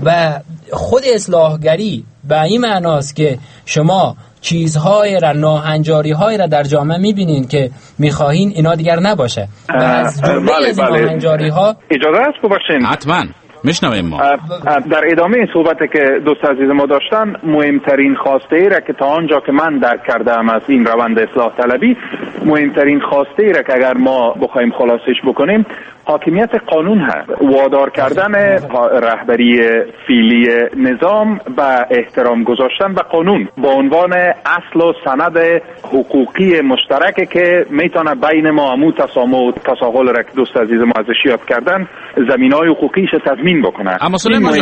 و خود اصلاحگری به این معناست که شما چیزهای را، ناهنجاری‌های را در جامعه می‌بینین که می‌خواهین اینا دیگر نباشه. و از جمله از ناهنجاری‌ها اجازه است ببخشید؟ حتما میشنویم. ما در ادامه این صحبتی که دوست عزیز ما داشتن، مهمترین خواسته ای را که تا آنجا که من درک کردم از این روند اصلاح طلبی، مهمترین خواسته ای را که اگر ما بخوایم خلاصش بکنیم، حاکمیت قانون هست. وادار کردن رهبری فعلی نظام به احترام گذاشتن به قانون به عنوان اصل و سند حقوقی مشترکی که میتونه بین ما همون تسامح و تساهل را که دوست عزیز ما ازش یاد کردن، زمینهای حقوقیش تضمین بکنه. اما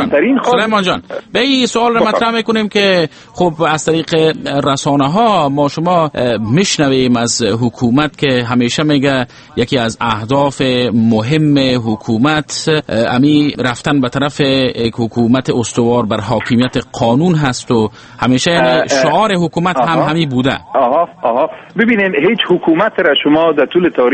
سلیمان جان به این سوال رو مطرح میکنیم که خب از طریق رسانه ها ما شما میشنویم از حکومت که همیشه میگه یکی از اهداف مهم حکومت امی رفتن به طرف حکومت استوار بر حاکمیت قانون هست و همیشه یعنی شعار حکومت هم همی بوده. ببینین، هیچ حکومت را شما در طول تاریخ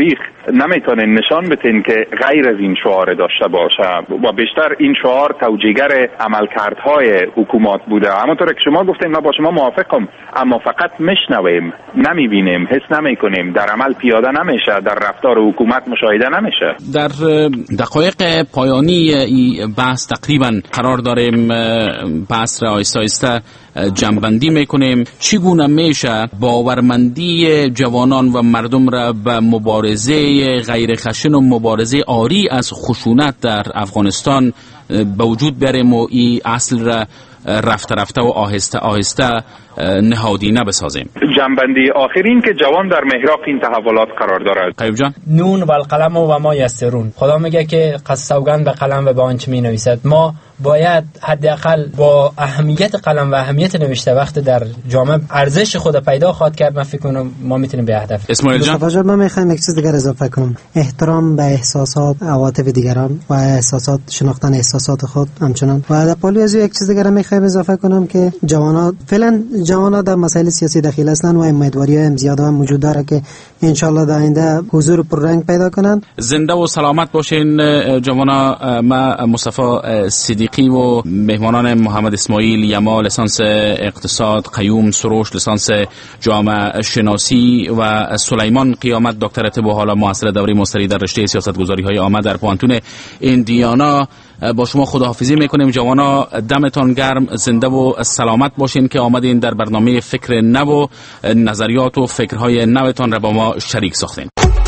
نمیتونین نشان بدین که غیر از این شعار داشته باشه و بیشتر این شعار توجیهگر عملکردهای حکومت بوده. همونطور که شما گفتین من با شما موافقم، اما فقط میشنویم، نمیبینیم، حس نمیکنیم، در عمل پیاده نمیشه، در رفتار حکومت مشاهده نمیشه. در دقایق پایانی این بحث تقریبا قرار داریم بحث را آیسته آیسته جنبندی میکنیم. چگونه میشه باورمندی جوانان و مردم را به مبارزه غیر خشن و مبارزه عاری از خشونت در افغانستان به وجود بیاریم و این اصل را رفته رفته و آهسته آهسته نهادینه بسازیم؟ جنبندی آخرین که جوان در محراق این تحولات قرار دارد. قیوب جان، نون و القلم و ما یسرون، خدا میگه که سوگند به قلم و به آنچه می نویسد. ما باید حداقل با اهمیت قلم و اهمیت نوشته وقت در جامعه ارزش خود پیدا خواهد کرد. من فکر کنم ما میتونیم به هدف. اسماعیل جان، من میخوام یک چیز دیگر اضافه کنم. احترام به احساسات عواطف دیگران و احساسات، شناختن احساسات خود همچنان. و در پالی از یک چیز دیگر میخوام اضافه کنم که جوانان در مسائل سیاسی دخیل هستند و امیدواری هم زیاد هم موجود داره که ان شاء الله در آینده حضور پررنگ پیدا کنند. زنده و سلامت باشین جوانا. ما مصطفی صدیقی و مهمانان محمد اسماعیل یما لیسانس اقتصاد، قیوم سروش لیسانس جامعه شناسی و سلیمان قیامت دکتر طب و حالا معاصر دوره مستری در رشته سیاستگذاری های عامه در پوانتون ایندیانا با شما خداحافظی میکنیم. جوانا دمتان گرم، زنده و سلامت باشین که آمدین در برنامه فکر نو و نظریات و فکرهای نوتان را با ما شریک ساختین.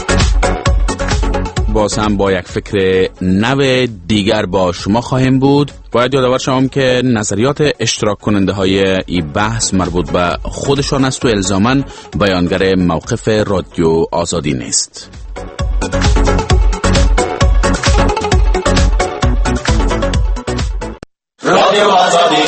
باز هم با یک فکر نو دیگر با شما خواهیم بود. باید یادآور شوم که نظریات اشتراک کننده های این بحث مربوط به خودشان است و الزاماً بیانگر موقف رادیو آزادی نیست. رادیو آزادی